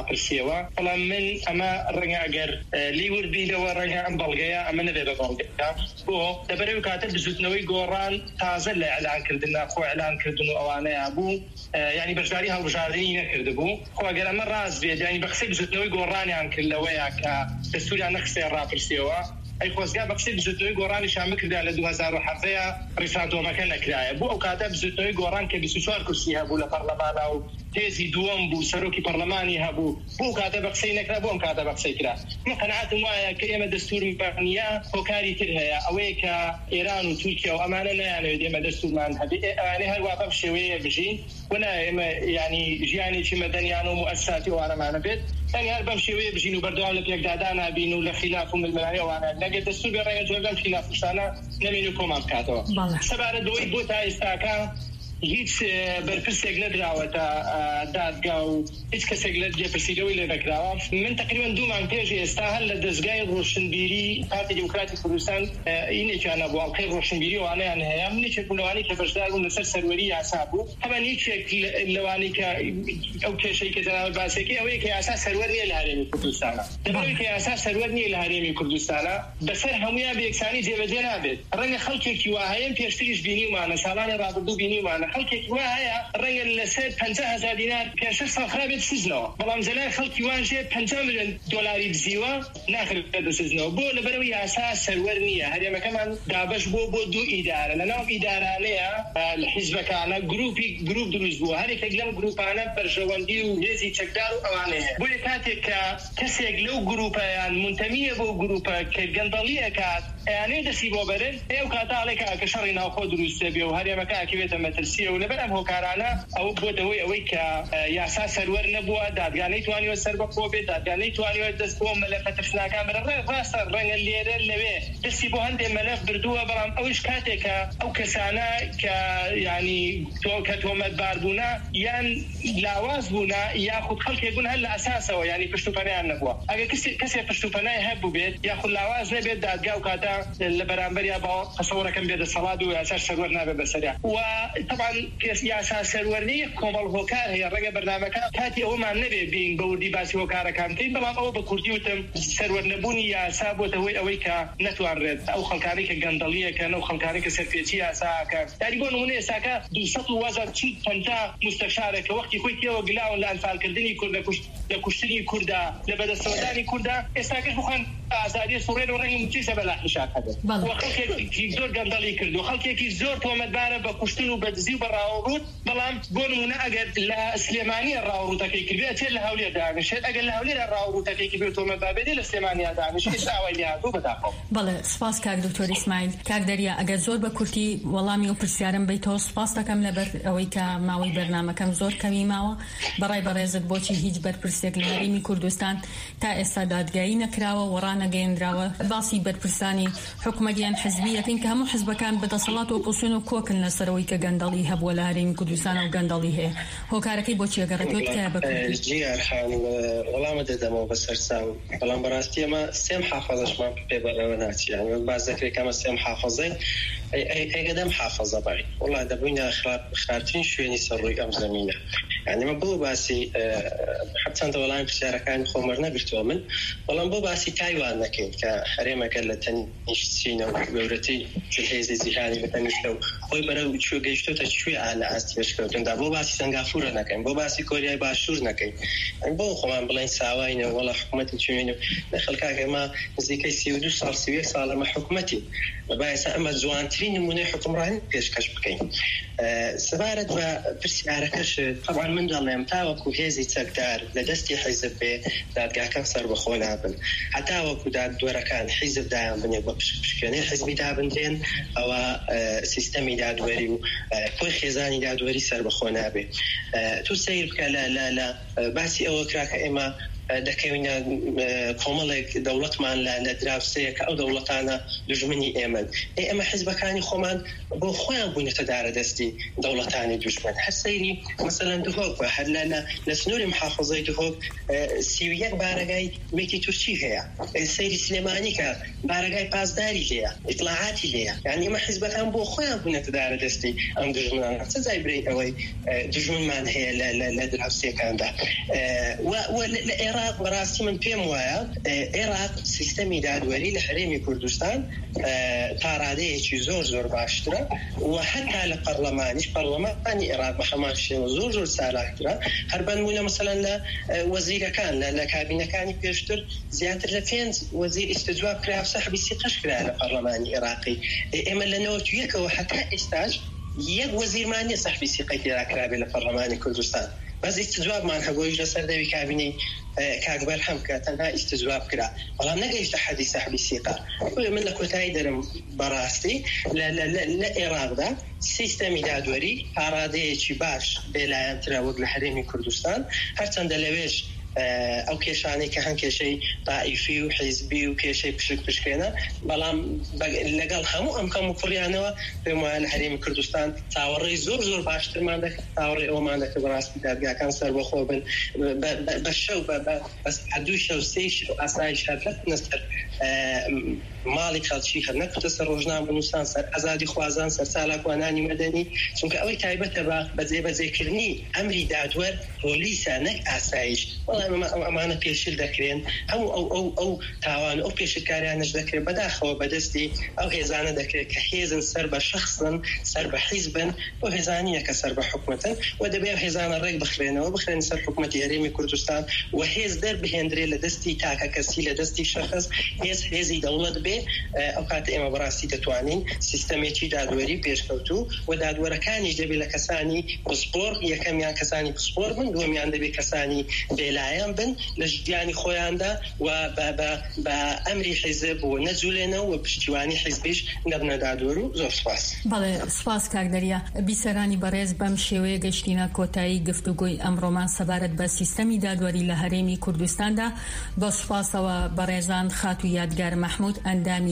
ڕاپرسیەوە بەڵام من ئەمە ڕەنگە ئەگەر لیورد بینەوە ڕەنگە ئەم بەڵگەیە ئەمە نەبێ بە بەڵگەیە بۆ لەبەرەوەی کاتە بزوتنەوەی گۆڕان تازە لە ئەلانکردنا خۆ ئەلانکردن و ئەوانەیە بوو ینی بەشداری هەڵبژاردننی نەکرد بوو خۆ ئەگەر ئەمە ڕاست بێت ینی بە قسەی بزوتنەوەی گۆڕانیان کردەوەیە کە دەستوریان نەخستێ ڕاپرسیەوە ئەی خۆزگا بە قسەی بزوتنەوەی گۆڕانی شان بکردا لە دوو هەزار و هەفتەیە ڕیفراندۆمەکە نەکرایە بوو ئەو کاتە بزوتنەوەی گۆڕان کە بیست و چوار کورسی هەبوو لە پەرلەمانە و تێزی دووەم بوو سەرۆکی پەرلەمانی هەبوو بۆ کاتە بە قسەی نەکرا بۆ ئەم کاتە بە قسەی کرا من قەنەعەتم وایە کە ئێمە دەستورمانە هۆکاری تر هەیە ئەوەیە کە ئێران و تورکیا و ئەمانە نەیانەوێت ئێمە دەستورمان هەبێ ئەوانەی هەروە بەم شێوەیە بژین وەنایە ئێمە ینی ژیانێکی مەدەنیان و مؤسساتی ئەوانەمانە بێت ینی هەر بەم شێوەیە بژین و بەردەوام لە پێکدادانە بین و لە خلاف و ململایی ئەوانە نەگەر دەستور بێ ڕەنگە جۆر لەم خلافشتانە نەمێن و کۆمان بکاتەوە سەبارەتەوەی بۆ تا ئێستاکە هیچ بەرپرسێک نەدراوەتە دادگا و هیچ کەسێک لە جێپرسیدەوەی لێ نەکراوە من تقریبا دوومان پێش ئێستا هەر لە دەستگای ڕۆشنبیری پارتی دموکراتی کوردستان ئینێکیان نەبوو ئەڵقەی ڕۆشنبیری ئەوانەیان هەیە من یەکێک بوو لەوانەی کە بەشدار بوون لەسەر سەروەری یاسا بوو هەمان یەکێک لەوانەی کە ئەو کێشەی کە جەناب باسێکی ئەوەیە کە یاسا سەروەر نییە لە هەرێمی کوردستانە دەبەوەی کە یاسا سەروەر نییە لە هەرێمی کوردستانە بەسەر هەمویان بە یەکسانی جێبەجێ نابێت ڕەنگە خەڵکێکی وا هەیە پێشتریش بینیمانە ساڵانی ڕابردوو بینیمانە خەڵکێکی وا هەیە ڕەنگە لەسەر پەنجا هەزار دینار پێش ساڵ خرابێت سزنەوە بەڵام زەلای خەڵکی وانژێ پەنجا ملیۆن دۆلاری دزیوە ناخرێت سزنەوە بۆ لەبەرەوەی یاسا سەروەر نییە هەرێمەکەمان دابەش بۆ بۆ دوو ئیدارە لەناو ئیدارانەیە لە حیزبەکانە گروپی گروپ دروست بووە هەرێکێک لەم گروپانە بەرژەوەندی و هێزی چەکدار و ئەوانەیە بۆیە کاتێک کە کەسێک لەو گروپەیان منتەمیە بۆ گروپە کە گەندەڵی ئەکات ئەیانەیە دەستی بۆ بەرن ئێو کاتاڵێکە کە شەڕی ناوخۆ دروستە بێ و هەرێمەکە ئەکەوێتە مەترسیە و لەبەر ئەم هۆکارانە ئەو بۆتەوەی ئەوەی کە یاسا سەروەر نەبووە دادگانەی توانیوە سەر بەخۆ بێت دادگانەی توانیوە دەست بۆ مەلەفە ترسناکان بەرە ڕاستە ڕەنگە لێرە لەوێ دەستی بۆ هەندێک مەلەف بردووە بەڵام ئەوش کاتێکە ئەو کەسانە کە ینی تۆ کە تۆمەتبار بوونە یان لاواز بوونە یاخود خەڵکێک بوون هەر لە ئەساسەوە ینی پشتوپەنایان نەبووە ئەگەر کەسێک پشتوپەنای هەبوو بێت یاخود لاواز نەبێت دادگا و کاتە لە بەرامبەریا بە قەسەوەرەکەم بێت دەسەڵات و یاسا سەروەر نابێت بەسەریا و طبعا یاسا سەروەرنی کۆمەڵ هۆکار هەیە ڕێگە بەرنامەکە کاتی ئەومان نەبێ بین بە وردی باسی هۆکارەکان بکەین بەڵام ئەوە بە کوردی وتم سەروەر نەبوونی یاسا بۆتە هۆی ئەوەی کە نەتوانرێت ئەو خەڵکانەی کە گەندەڵیەکەن ئەو خەڵکانەی کە سەرپێچی یاساکەن یاری بۆ نمونە ئێستاکە دووسەد و وەزار چل پەنجا مستەشارێک کە وەختی خۆی تێوە گلاون لە ئەنفالکردنی کورد لە کوشتنی کووردا لە بەدەستەوەدانی کووردا ئێستاکەش بخوان ئازادی سوڕێن و ڕەنگی مچیسە بەلا حشات هەبێت و خەڵکێکی زۆر گەندەڵی کرد و خەڵکێکی زۆر تۆمەتبارە بە کوشتن و بە دزی و بە ڕاوەڕوت بەڵام بۆ نمونە ئەگەر لە سلێمانیە ڕاوەڕوتەکەی کردێت چێت لە هەولێر دانیشێت ئەگەر لە هەولێرە ڕاوەڕوتەکەی کردێت تۆمەتبار بێت لە سلێمانیا دانیشێت ئاوای لێهاتوو بەداخەوە.
بەڵێ سپاس کاک دکتۆر ئیسماعیل. کاک دەریا ئەگەر زۆر بە کورتی وەڵامی و پرسیارم بیتەوە سپاس دەکەم لەبەر ئەوەی کە ماوەی بەرنامەکەم زۆر کەمی ماوە بەڕای بەڕێزت بۆچی هیچ بەرپرسێک لە هەرێمی کوردستان تا ئێستا دادگایی نەکراوە و ڕانەگەیەندراوە باسی بەرپرسانی حکومەتیان حزبیەکەین کە هەموو حزبەکان بەدەسەڵات و ئۆپۆزیسیۆن و کۆکن لەسەرەوەی کە گەندەڵی هەبووە لە هەرێمی کوردستان و گەندەڵی هەیە هۆکارەکەی بۆچی ئەگەڕێتەوە تکایە بکەین.
جیارخان وەڵامە دەدەمەوە بەسەر ساو بەڵام بەڕاستی ئەمە سێم حافەزەشمان پێ بەرەوە ناچی یعنی باز دەکرێت ئەمە سێم حافەزەی ئەگەدەم حافەزە باری وڵا دەبووینە خراپترین شوێنی سەرڕووی ئەم زەمینە یعنی مە بۆ باسی حەچەندە وەڵامی پرسیارەکانی خۆمەر نەگرتووە من بەڵام بۆ باسی تایوان نەکەین کە هەرێمەکە لە تەنیشت چینە و گەورەتی هێزی جیهانی بە تەنیشتە و خۆی بەرەو کوێ گەیشتۆتە کوێ ئالە ئاستی پێشکەوتندا بۆ باسی سەنگافورە نەکەین بۆ باسی کۆریای باشوور نەکەین بۆ خۆمان بڵێن ساواینە وەڵا حکوومەتی چێنە لە خەڵکاکە ئێمە نزیکەی سی و دوو ساڵ سی و یەک ساڵ ئەمە حکوومەتی بەبایسە ئەمە جوانترین نمونەی حکومڕانی پێشکەش بکەین. سەبارەت بە پرسیارەکەش طبعا من دەڵێم تاوەکو هێزی چەکدار لە دەستی حیزب بێ دادگاکان سەر بەخۆ نابن هەتا وەکو دادوەرەکان حیزب دایان بنێ بە پشکێنەی حیزبی دابندرێن ئەوە سیستەمی دادوەری و خۆی خێزانی دادوەری سەر بەخۆ نابێ. تو سیر بکە لە باسی ئەوە کراکە ئێمە دەکەوینە کۆمەڵێک دەوڵەتمان لە دراوسەیە کە ئەو دەوڵەتانە دژمنی ئێمەن ئێمە حیزبەکانی خۆمان بۆ خۆیان بوونێتە دارەدەستی دەوڵەتانی دوژمن هەر سەیری مەسەلەن دهۆک بە هەر لە سنووری محافظەی دهۆک سی و یەک بارەگای وێکی تورکی هەیە سەیری سلێمانی کە بارەگای پاسداری هەیە ئیطلاعاتی هەیە یعنی ئێمە حیزبەکان بۆ خۆیان بوونێتە دارەدەستی ئەم دژمنانە چ جای برێ ئەوەی دژمنمان هەیە لە دراوسەکاندا لە عێراق بەڕاستی من پێم وایە عێراق سیستەمی دادوەری لە هەرێمی کوردستان تا ڕادەیەکی زۆر زۆر باشترە و هەتا لە پەرلەمانیش پەرلەمانی عێراق بە هەمان شێوە زۆر زۆر سالاکترە هەر بەنمونە مەسەلەن لە وەزیرەکان لە کابینەکانی پێشتر زیاتر لە پێنج وەزیر ئیستیجواب کرا و سەحبی سیقەش کرا لە پەرلەمانی عێراقی ئێمە لە نەوەت و یەکەوە هەتا ئێستاش یەک وەزیرمان نیە سەحبی سیقەی تێدا کرابێت لە پەرلەمانی کوردستان بەس ئیستیجوابمان هەبوویش لەسەر دەوی کابینەی کاکبەر هەم کە تەنها ئیستیجواب کرا بەڵام نەگەیشتە حەدی سەحبی سیقە من لە کۆتایی دەرم بەڕاستی لە عێراقدا سیستەمی دادوەری تا ڕادەیەکی باش بێلایەنترە وەک لە هەرێمی کوردستان هەرچەندە لەوێش ئەو کێشانەی کە هەن کێشەی تائیفی و حیزبی و کێشەی پشک پشکێنە بەڵام لەگەڵ هەموو ئەم کەم و کوڕیانەوە پێم وایە لە هەرێمی کوردستان تاوەڕێی زۆر زۆر باشترمان دەکات تاوەڕێی ئەومان دەکات بەڕاستی دادگاکان سەربەخۆ بن بە شەو بەس دوو شەو سێ شەو ئاسایش هەر نەسەر ماڵی خەڵکی هەر نەکەوتە سەر ڕۆژنامە نووسان سەر ئازادی خوازان سەر چالاکوانانی مەدەنی چونکە ئەوەی تایبەتە بە بەجێبەجێکردنی ئەمری دادوەر پۆلیسە نەک ئاسایش ئەمانە پێشل دەکرێن هەموو ئەو ئەو ئەو تاوان ئەو پێشکاریانش دەکرێت بەداخەوە بەدەستی ئەو هێزانە دەکرێت کە هێزن سەر بە شخصن سەر بە حیزبن بۆ هێزانیە کە سەر بە حکومەتن و دەبێت هێزانە ڕێک بخرێنەوە بخرێن سەر حکومەتی هەرێمی کوردستان و هێز دەربهێنرێت لە دەستی تاکە کەسی لە دەستی شخص هێز هێزی دەوڵەت بێ ئەو کاتە ئێمە بەڕاستی دەتوانین سیستەمێکی دادوەری پێشکەوتوو و دادوەرەکانیش دەبێت لە کەسانی پسپۆر یەکەمیان کەسانی پسپۆر بن دووەمیان دەبێت کەسانی بێلایەن بن لە ژیانی خۆیاندا و بە ئەمری حیزب و نەجوولێنەوە و پشتیوانی حیزبیش نەبنە دادوەر و زۆر سپاس.
بەڵێ سپاس کاکدەریا بیسەرانی بەڕێز بەم شێوەیە گەشتینە کۆتایی گفتوگۆی ئەمڕۆمان سەبارەت بە سیستەمی دادوەری لە هەرێمی کوردستاندا بە سپاسەوە بەڕێزان خات و یادگار مەحموود ئەندامی